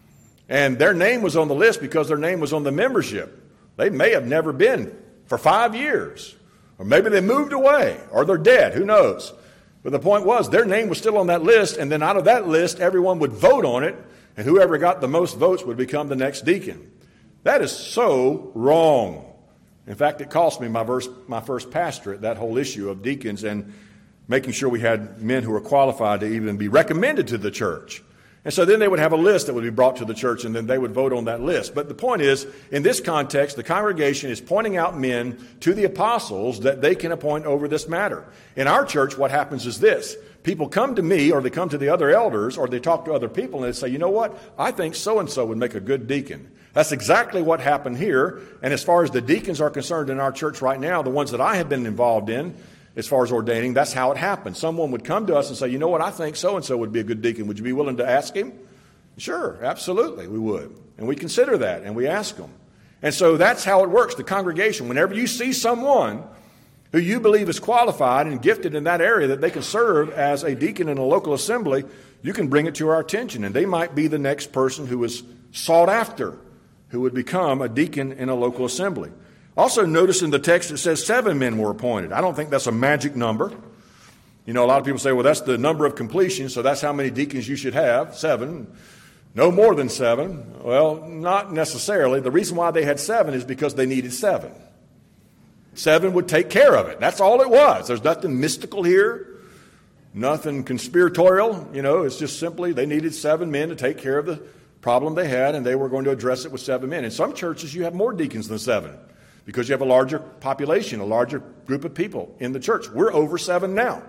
And their name was on the list because their name was on the membership. They may have never been for five years. Or maybe they moved away, or they're dead, who knows. But the point was, their name was still on that list, and then out of that list, everyone would vote on it, and whoever got the most votes would become the next deacon. That is so wrong. In fact, it cost me my, verse, my first pastorate, that whole issue of deacons and making sure we had men who were qualified to even be recommended to the church. And so then they would have a list that would be brought to the church, and then they would vote on that list. But the point is, in this context, the congregation is pointing out men to the apostles that they can appoint over this matter. In our church, what happens is this. People come to me, or they come to the other elders, or they talk to other people, and they say, you know what? I think so-and-so would make a good deacon. That's exactly what happened here. And as far as the deacons are concerned in our church right now, the ones that I have been involved in, as far as ordaining, that's how it happened. Someone would come to us and say, you know what, I think so-and-so would be a good deacon. Would you be willing to ask him? Sure, absolutely, we would. And we consider that, and we ask them. And so that's how it works, the congregation. Whenever you see someone who you believe is qualified and gifted in that area that they can serve as a deacon in a local assembly, you can bring it to our attention. And they might be the next person who is sought after, who would become a deacon in a local assembly. Also, notice in the text it says seven men were appointed. I don't think that's a magic number. You know, a lot of people say, well, that's the number of completion, so that's how many deacons you should have, seven. No more than seven. Well, not necessarily. The reason why they had seven is because they needed seven. Seven would take care of it. That's all it was. There's nothing mystical here, nothing conspiratorial. You know, it's just simply they needed seven men to take care of the problem they had, and they were going to address it with seven men. In some churches, you have more deacons than seven, because you have a larger population, a larger group of people in the church. We're over seven now.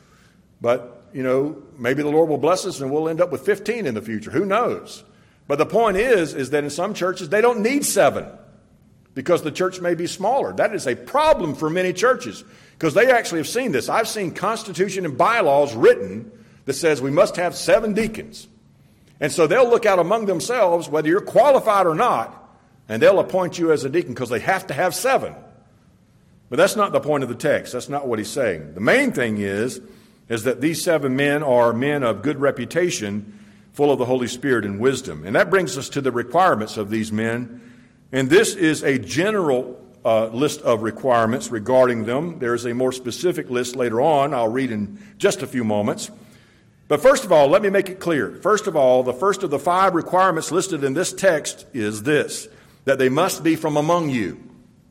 But, you know, maybe the Lord will bless us and we'll end up with fifteen in the future. Who knows? But the point is, is that in some churches, they don't need seven because the church may be smaller. That is a problem for many churches because they actually have seen this. I've seen constitution and bylaws written that says we must have seven deacons. And so they'll look out among themselves, whether you're qualified or not, and they'll appoint you as a deacon because they have to have seven. But that's not the point of the text. That's not what he's saying. The main thing is, is that these seven men are men of good reputation, full of the Holy Spirit and wisdom. And that brings us to the requirements of these men. And this is a general uh, list of requirements regarding them. There's a more specific list later on. I'll read in just a few moments. But first of all, let me make it clear. First of all, the first of the five requirements listed in this text is this, that they must be from among you.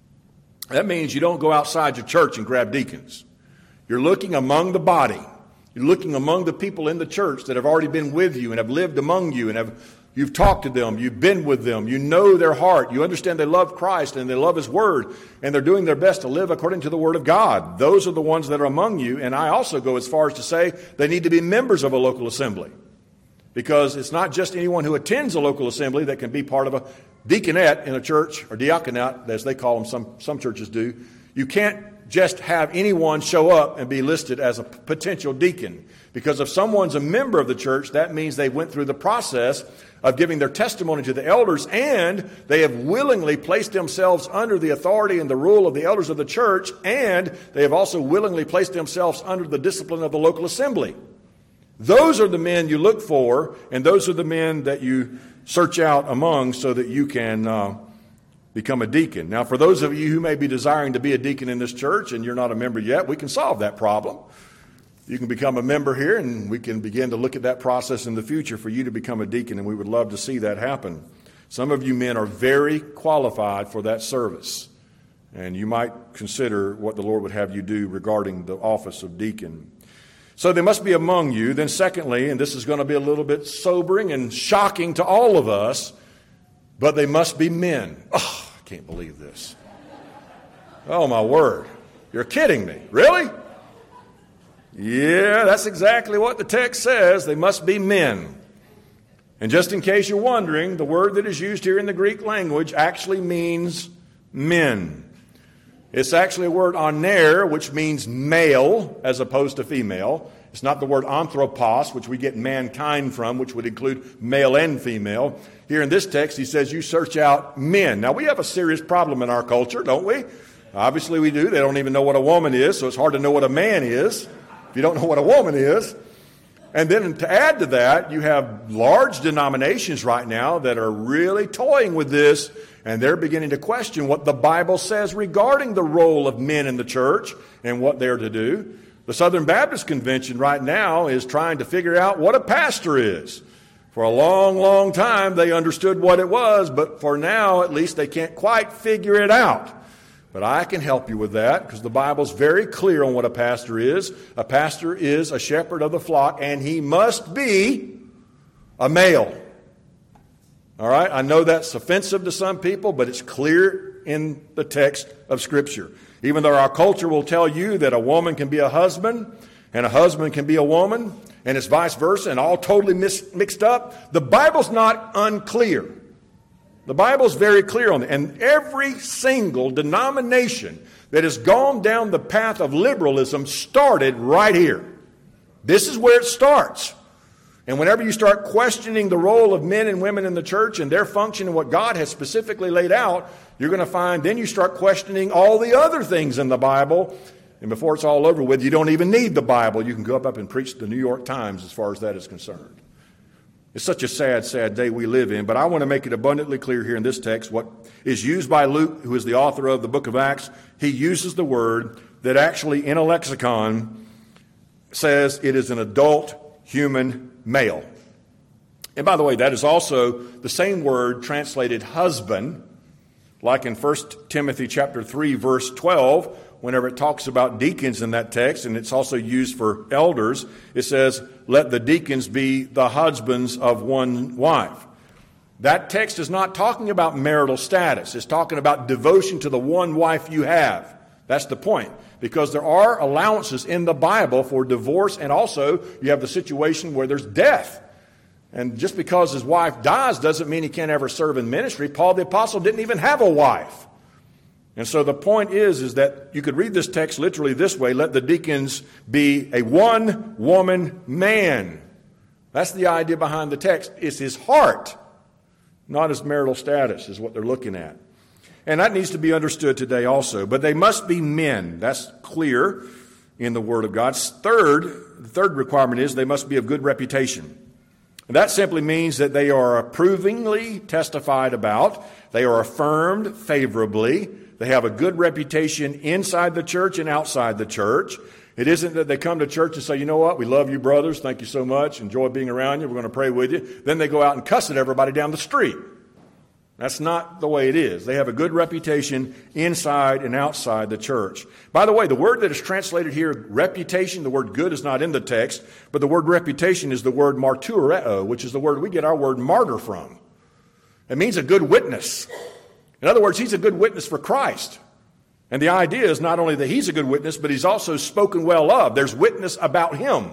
That means you don't go outside your church and grab deacons. You're looking among the body. You're looking among the people in the church that have already been with you and have lived among you and have you've talked to them, you've been with them, you know their heart, you understand they love Christ and they love His Word, and they're doing their best to live according to the Word of God. Those are the ones that are among you, and I also go as far as to say they need to be members of a local assembly. Because it's not just anyone who attends a local assembly that can be part of a deaconate in a church, or diaconate, as they call them, some, some churches do. You can't just have anyone show up and be listed as a potential deacon. Because if someone's a member of the church, that means they went through the process of giving their testimony to the elders, and they have willingly placed themselves under the authority and the rule of the elders of the church, and they have also willingly placed themselves under the discipline of the local assembly. Those are the men you look for, and those are the men that you search out among so that you can uh, become a deacon. Now, for those of you who may be desiring to be a deacon in this church and you're not a member yet, we can solve that problem. You can become a member here, and we can begin to look at that process in the future for you to become a deacon, and we would love to see that happen. Some of you men are very qualified for that service, and you might consider what the Lord would have you do regarding the office of deacon. So they must be among you. Then secondly, and this is going to be a little bit sobering and shocking to all of us, but they must be men. Oh, I can't believe this. Oh, my word. You're kidding me. Really? Yeah, that's exactly what the text says. They must be men. And just in case you're wondering, the word that is used here in the Greek language actually means men. It's actually a word aner, which means male as opposed to female. It's not the word anthropos, which we get mankind from, which would include male and female. Here in this text, he says you search out men. Now, we have a serious problem in our culture, don't we? Obviously we do. They don't even know what a woman is, so it's hard to know what a man is if you don't know what a woman is. And then to add to that, you have large denominations right now that are really toying with this, and they're beginning to question what the Bible says regarding the role of men in the church and what they're to do. The Southern Baptist Convention right now is trying to figure out what a pastor is. For a long, long time, they understood what it was, but for now, at least, they can't quite figure it out. But I can help you with that because the Bible's very clear on what a pastor is. A pastor is a shepherd of the flock, and he must be a male. All right, I know that's offensive to some people, but it's clear in the text of Scripture. Even though our culture will tell you that a woman can be a husband and a husband can be a woman, and it's vice versa and all totally mis- mixed up, the Bible's not unclear. The Bible's very clear on it. And every single denomination that has gone down the path of liberalism started right here. This is where it starts. And whenever you start questioning the role of men and women in the church and their function and what God has specifically laid out, you're going to find then you start questioning all the other things in the Bible. And before it's all over with, you don't even need the Bible. You can go up and preach the New York Times as far as that is concerned. It's such a sad, sad day we live in. But I want to make it abundantly clear here in this text what is used by Luke, who is the author of the book of Acts. He uses the word that actually in a lexicon says it is an adult human male. And by the way, that is also the same word translated husband, like in First Timothy chapter three, verse twelve, whenever it talks about deacons in that text, and it's also used for elders, it says, let the deacons be the husbands of one wife. That text is not talking about marital status. It's talking about devotion to the one wife you have. That's the point. Because there are allowances in the Bible for divorce, and also you have the situation where there's death. And just because his wife dies doesn't mean he can't ever serve in ministry. Paul the Apostle didn't even have a wife. And so the point is, is that you could read this text literally this way: let the deacons be a one-woman man. That's the idea behind the text. It's his heart, not his marital status, is what they're looking at. And that needs to be understood today also. But they must be men. That's clear in the Word of God. Third, the third requirement is they must be of good reputation. And that simply means that they are approvingly testified about. They are affirmed favorably. They have a good reputation inside the church and outside the church. It isn't that they come to church and say, you know what, we love you brothers, thank you so much, enjoy being around you, we're going to pray with you. Then they go out and cuss at everybody down the street. That's not the way it is. They have a good reputation inside and outside the church. By the way, the word that is translated here, reputation, the word good is not in the text, but the word reputation is the word martureo, which is the word we get our word martyr from. It means a good witness. In other words, he's a good witness for Christ. And the idea is not only that he's a good witness, but he's also spoken well of. There's witness about him.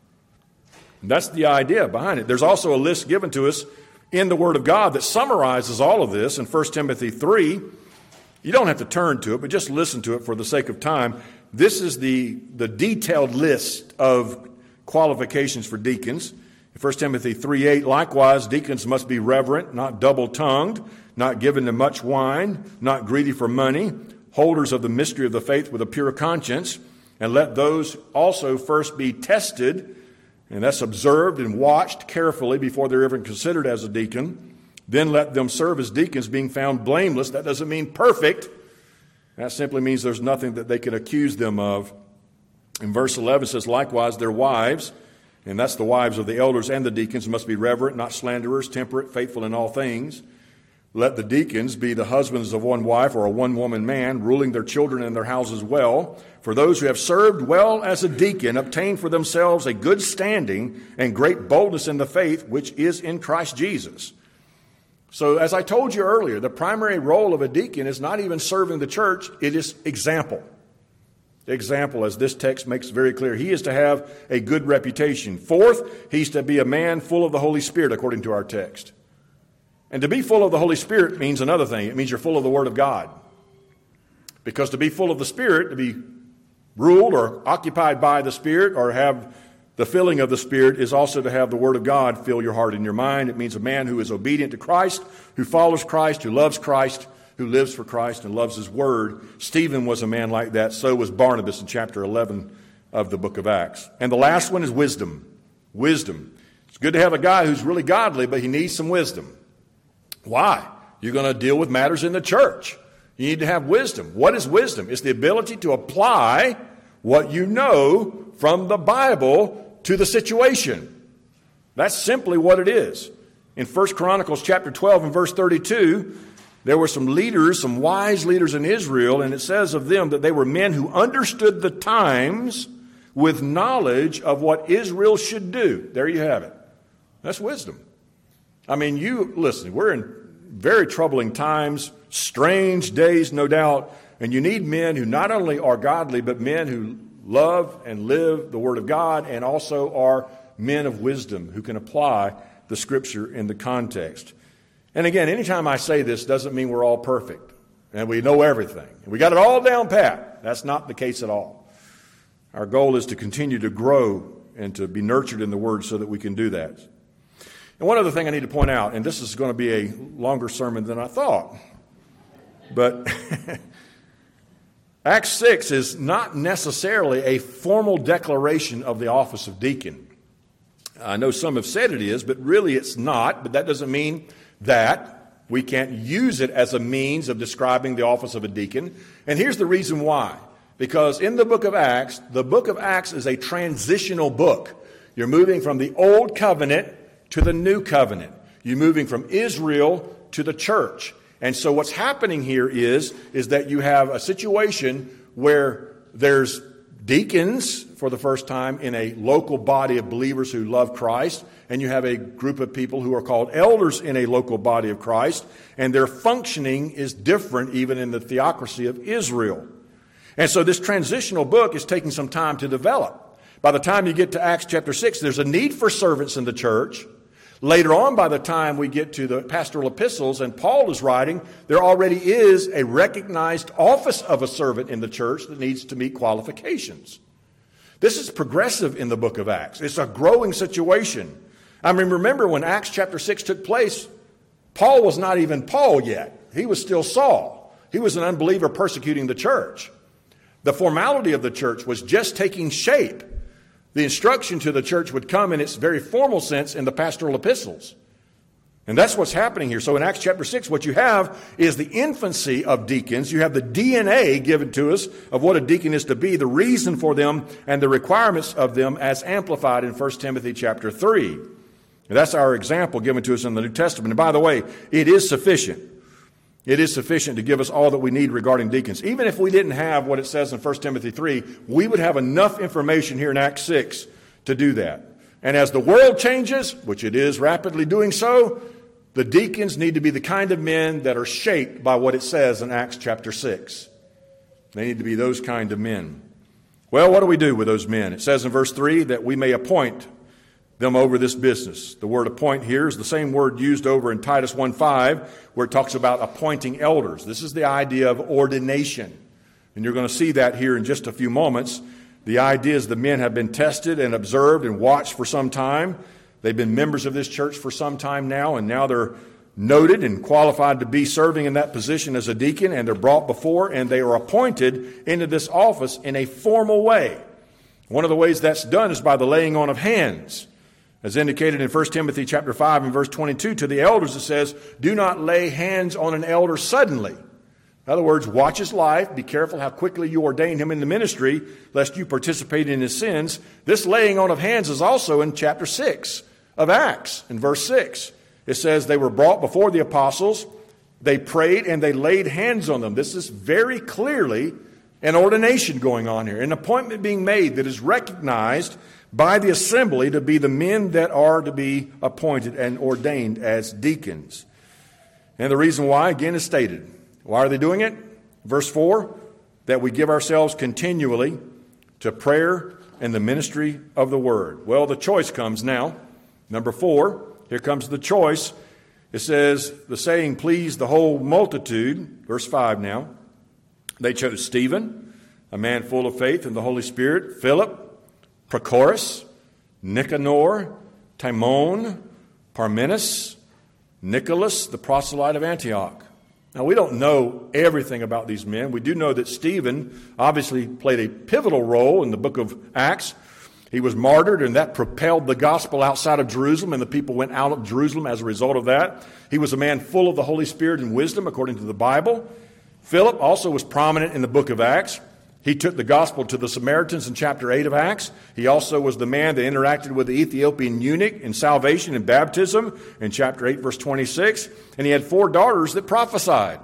And that's the idea behind it. There's also a list given to us in the Word of God that summarizes all of this in First Timothy three. You don't have to turn to it, but just listen to it for the sake of time. This is the, the detailed list of qualifications for deacons. In First Timothy three eight, likewise, deacons must be reverent, not double-tongued, not given to much wine, not greedy for money, holders of the mystery of the faith with a pure conscience, and let those also first be tested, and that's observed and watched carefully before they're even considered as a deacon. Then let them serve as deacons, being found blameless. That doesn't mean perfect. That simply means there's nothing that they can accuse them of. In verse eleven it says, likewise, their wives, and that's the wives of the elders and the deacons, must be reverent, not slanderers, temperate, faithful in all things. Let the deacons be the husbands of one wife or a one-woman man, ruling their children and their houses well. For those who have served well as a deacon obtain for themselves a good standing and great boldness in the faith, which is in Christ Jesus. So as I told you earlier, the primary role of a deacon is not even serving the church, it is example. Example, as this text makes very clear. He is to have a good reputation. Fourth, he's to be a man full of the Holy Spirit, according to our text. And to be full of the Holy Spirit means another thing. It means you're full of the Word of God. Because to be full of the Spirit, to be ruled or occupied by the Spirit or have the filling of the Spirit, is also to have the Word of God fill your heart and your mind. It means a man who is obedient to Christ, who follows Christ, who loves Christ, who lives for Christ and loves His Word. Stephen was a man like that. So was Barnabas in chapter eleven of the book of Acts. And the last one is wisdom. Wisdom. It's good to have a guy who's really godly, but he needs some wisdom. Why? You're going to deal with matters in the church. You need to have wisdom. What is wisdom? It's the ability to apply what you know from the Bible to the situation. That's simply what it is. In First Chronicles chapter twelve and verse thirty-two, there were some leaders, some wise leaders in Israel, and it says of them that they were men who understood the times with knowledge of what Israel should do. There you have it. That's wisdom. I mean, you, listen, we're in very troubling times, strange days, no doubt, and you need men who not only are godly, but men who love and live the Word of God and also are men of wisdom who can apply the Scripture in the context. And again, anytime I say this doesn't mean we're all perfect and we know everything. We got it all down pat. That's not the case at all. Our goal is to continue to grow and to be nurtured in the Word so that we can do that. And one other thing I need to point out, and this is going to be a longer sermon than I thought, but Acts six is not necessarily a formal declaration of the office of deacon. I know some have said it is, but really it's not, but that doesn't mean that we can't use it as a means of describing the office of a deacon. And here's the reason why. Because in the book of Acts, the book of Acts is a transitional book. You're moving from the old covenant to the new covenant. You're moving from Israel to the church. And so what's happening here is, is that you have a situation where there's deacons for the first time in a local body of believers who love Christ, and you have a group of people who are called elders in a local body of Christ, and their functioning is different even in the theocracy of Israel. And so this transitional book is taking some time to develop. By the time you get to Acts chapter six, there's a need for servants in the church. Later on, by the time we get to the pastoral epistles and Paul is writing, there already is a recognized office of a servant in the church that needs to meet qualifications. This is progressive in the book of Acts. It's a growing situation. I mean, remember when Acts chapter six took place, Paul was not even Paul yet. He was still Saul. He was an unbeliever persecuting the church. The formality of the church was just taking shape. The instruction to the church would come in its very formal sense in the pastoral epistles. And that's what's happening here. So in Acts chapter six, what you have is the infancy of deacons. You have the D N A given to us of what a deacon is to be, the reason for them, and the requirements of them as amplified in First Timothy chapter three. And that's our example given to us in the New Testament. And by the way, it is sufficient. It is sufficient to give us all that we need regarding deacons. Even if we didn't have what it says in First Timothy three, we would have enough information here in Acts six to do that. And as the world changes, which it is rapidly doing so, the deacons need to be the kind of men that are shaped by what it says in Acts chapter six. They need to be those kind of men. Well, what do we do with those men? It says in verse three that we may appoint them over this business. The word appoint here is the same word used over in Titus one five, where it talks about appointing elders. This is the idea of ordination. And you're going to see that here in just a few moments. The idea is the men have been tested and observed and watched for some time. They've been members of this church for some time now, and now they're noted and qualified to be serving in that position as a deacon, and they're brought before, and they are appointed into this office in a formal way. One of the ways that's done is by the laying on of hands. As indicated in First Timothy chapter five and verse twenty-two, to the elders it says, do not lay hands on an elder suddenly. In other words, watch his life. Be careful how quickly you ordain him in the ministry, lest you participate in his sins. This laying on of hands is also in chapter six of Acts, in verse six. It says they were brought before the apostles, they prayed, and they laid hands on them. This is very clearly an ordination going on here, an appointment being made that is recognized by the assembly to be the men that are to be appointed and ordained as deacons. And the reason why, again, is stated. Why are they doing it? Verse four, that we give ourselves continually to prayer and the ministry of the word. Well, the choice comes now. Number four, here comes the choice. It says, the saying pleased the whole multitude. Verse five now. They chose Stephen, a man full of faith and the Holy Spirit, Philip, Prochorus, Nicanor, Timon, Parmenas, Nicholas, the proselyte of Antioch. Now, we don't know everything about these men. We do know that Stephen obviously played a pivotal role in the book of Acts. He was martyred, and that propelled the gospel outside of Jerusalem, and the people went out of Jerusalem as a result of that. He was a man full of the Holy Spirit and wisdom, according to the Bible. Philip also was prominent in the book of Acts. He took the gospel to the Samaritans in chapter eight of Acts. He also was the man that interacted with the Ethiopian eunuch in salvation and baptism in chapter eight, verse twenty-six. And he had four daughters that prophesied.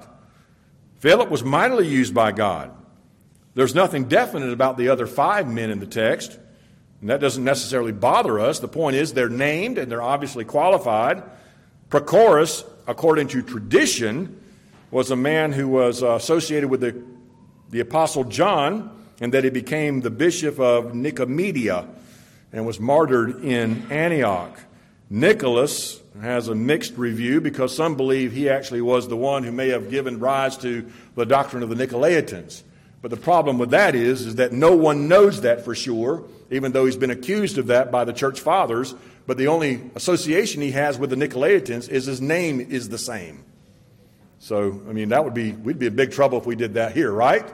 Philip was mightily used by God. There's nothing definite about the other five men in the text, and that doesn't necessarily bother us. The point is they're named and they're obviously qualified. Prochorus, according to tradition, was a man who was uh, associated with the, the Apostle John, and that he became the bishop of Nicomedia and was martyred in Antioch. Nicholas has a mixed review because some believe he actually was the one who may have given rise to the doctrine of the Nicolaitans. But the problem with that is, is that no one knows that for sure, even though he's been accused of that by the church fathers. But the only association he has with the Nicolaitans is his name is the same. So, I mean, that would be, we'd be in big trouble if we did that here, right?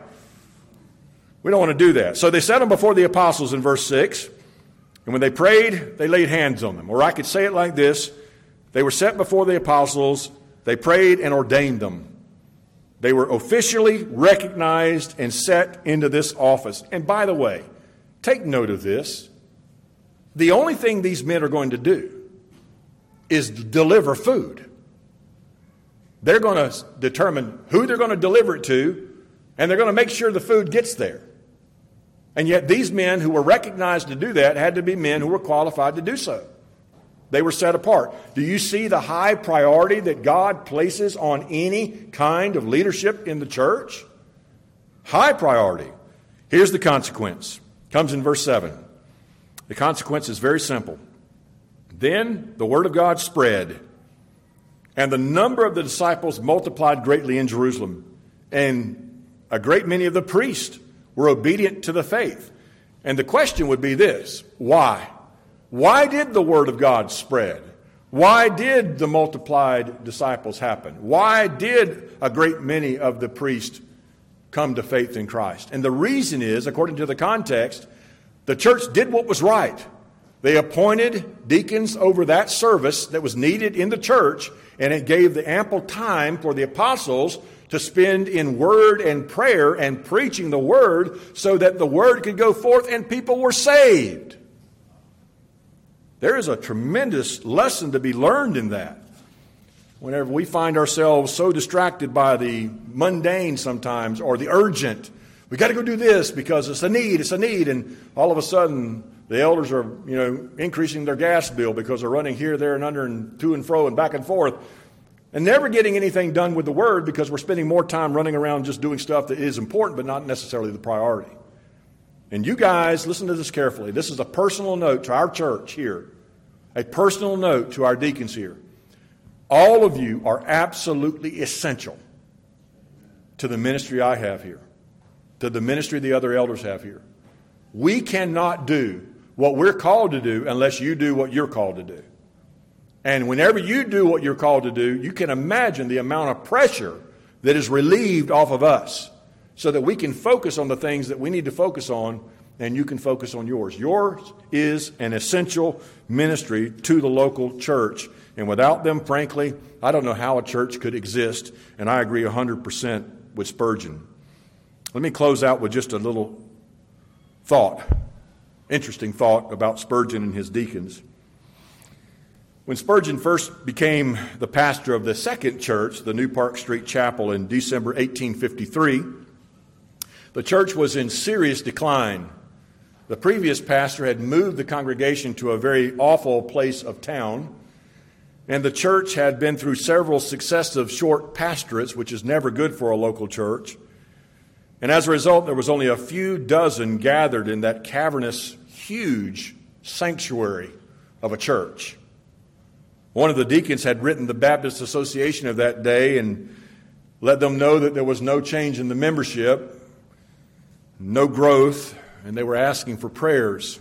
We don't want to do that. So they set them before the apostles in verse six. And when they prayed, they laid hands on them. Or I could say it like this. They were set before the apostles. They prayed and ordained them. They were officially recognized and set into this office. And by the way, take note of this. The only thing these men are going to do is deliver food. They're going to determine who they're going to deliver it to, and they're going to make sure the food gets there. And yet these men who were recognized to do that had to be men who were qualified to do so. They were set apart. Do you see the high priority that God places on any kind of leadership in the church? High priority. Here's the consequence. Comes in verse seven. The consequence is very simple. Then the word of God spread, and the number of the disciples multiplied greatly in Jerusalem, and a great many of the priests were obedient to the faith. And the question would be this: why? Why did the word of God spread? Why did the multiplied disciples happen? Why did a great many of the priests come to faith in Christ? And the reason is, according to the context, the church did what was right. They appointed deacons over that service that was needed in the church, and it gave the ample time for the apostles to spend in word and prayer and preaching the word so that the word could go forth and people were saved. There is a tremendous lesson to be learned in that. Whenever we find ourselves so distracted by the mundane sometimes or the urgent, we got to go do this because it's a need, it's a need, and all of a sudden the elders are, you know, increasing their gas bill because they're running here, there, and under, and to and fro, and back and forth, and never getting anything done with the word because we're spending more time running around just doing stuff that is important but not necessarily the priority. And you guys, listen to this carefully. This is a personal note to our church here, a personal note to our deacons here. All of you are absolutely essential to the ministry I have here, to the ministry the other elders have here. We cannot do what we're called to do unless you do what you're called to do. And whenever you do what you're called to do, you can imagine the amount of pressure that is relieved off of us so that we can focus on the things that we need to focus on, and you can focus on yours. Yours is an essential ministry to the local church. And without them, frankly, I don't know how a church could exist. And I agree one hundred percent with Spurgeon. Let me close out with just a little thought, interesting thought about Spurgeon and his deacons. When Spurgeon first became the pastor of the second church, the New Park Street Chapel, in December eighteen fifty-three, the church was in serious decline. The previous pastor had moved the congregation to a very awful place of town, and the church had been through several successive short pastorates, which is never good for a local church. And as a result, there was only a few dozen gathered in that cavernous, huge sanctuary of a church. One of the deacons had written the Baptist Association of that day and let them know that there was no change in the membership, no growth, and they were asking for prayers.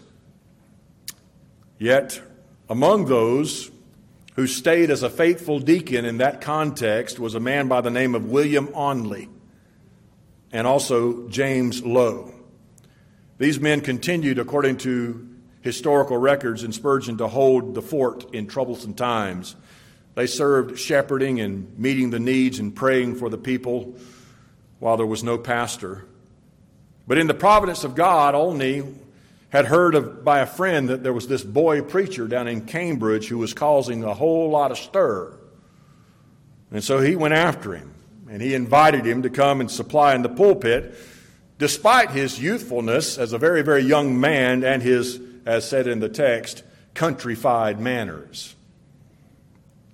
Yet, among those who stayed as a faithful deacon in that context was a man by the name of William Onley and also James Lowe. These men continued, according to historical records, in Spurgeon to hold the fort in troublesome times. They served shepherding and meeting the needs and praying for the people while there was no pastor. But in the providence of God, Olney had heard of by a friend that there was this boy preacher down in Cambridge who was causing a whole lot of stir. And so he went after him, and he invited him to come and supply in the pulpit, despite his youthfulness as a very, very young man and his, as said in the text, countrified manners.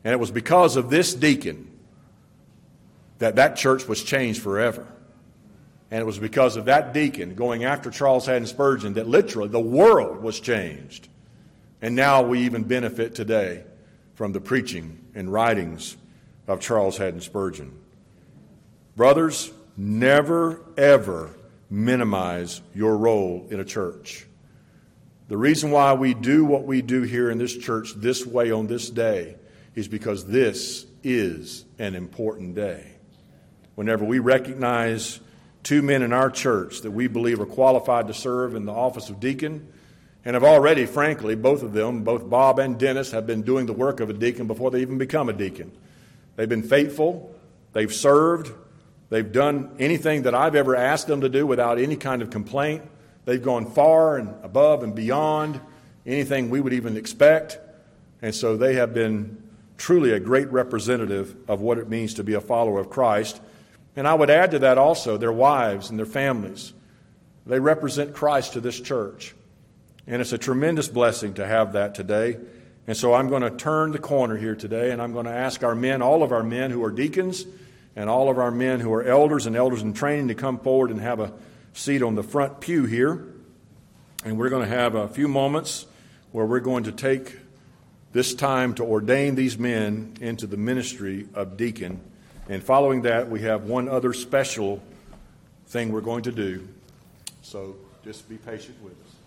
And it was because of this deacon that that church was changed forever. And it was because of that deacon going after Charles Haddon Spurgeon that literally the world was changed. And now we even benefit today from the preaching and writings of Charles Haddon Spurgeon. Brothers, never, ever minimize your role in a church. The reason why we do what we do here in this church this way on this day is because this is an important day. Whenever we recognize two men in our church that we believe are qualified to serve in the office of deacon, and have already, frankly, both of them, both Bob and Dennis, have been doing the work of a deacon before they even become a deacon. They've been faithful, they've served, they've done anything that I've ever asked them to do without any kind of complaint. They've gone far and above and beyond anything we would even expect. And so they have been truly a great representative of what it means to be a follower of Christ. And I would add to that also their wives and their families. They represent Christ to this church. And it's a tremendous blessing to have that today. And so I'm going to turn the corner here today, and I'm going to ask our men, all of our men who are deacons, and all of our men who are elders and elders in training to come forward and have a seat on the front pew here. And we're going to have a few moments where we're going to take this time to ordain these men into the ministry of deacon. And following that, we have one other special thing we're going to do. So just be patient with us.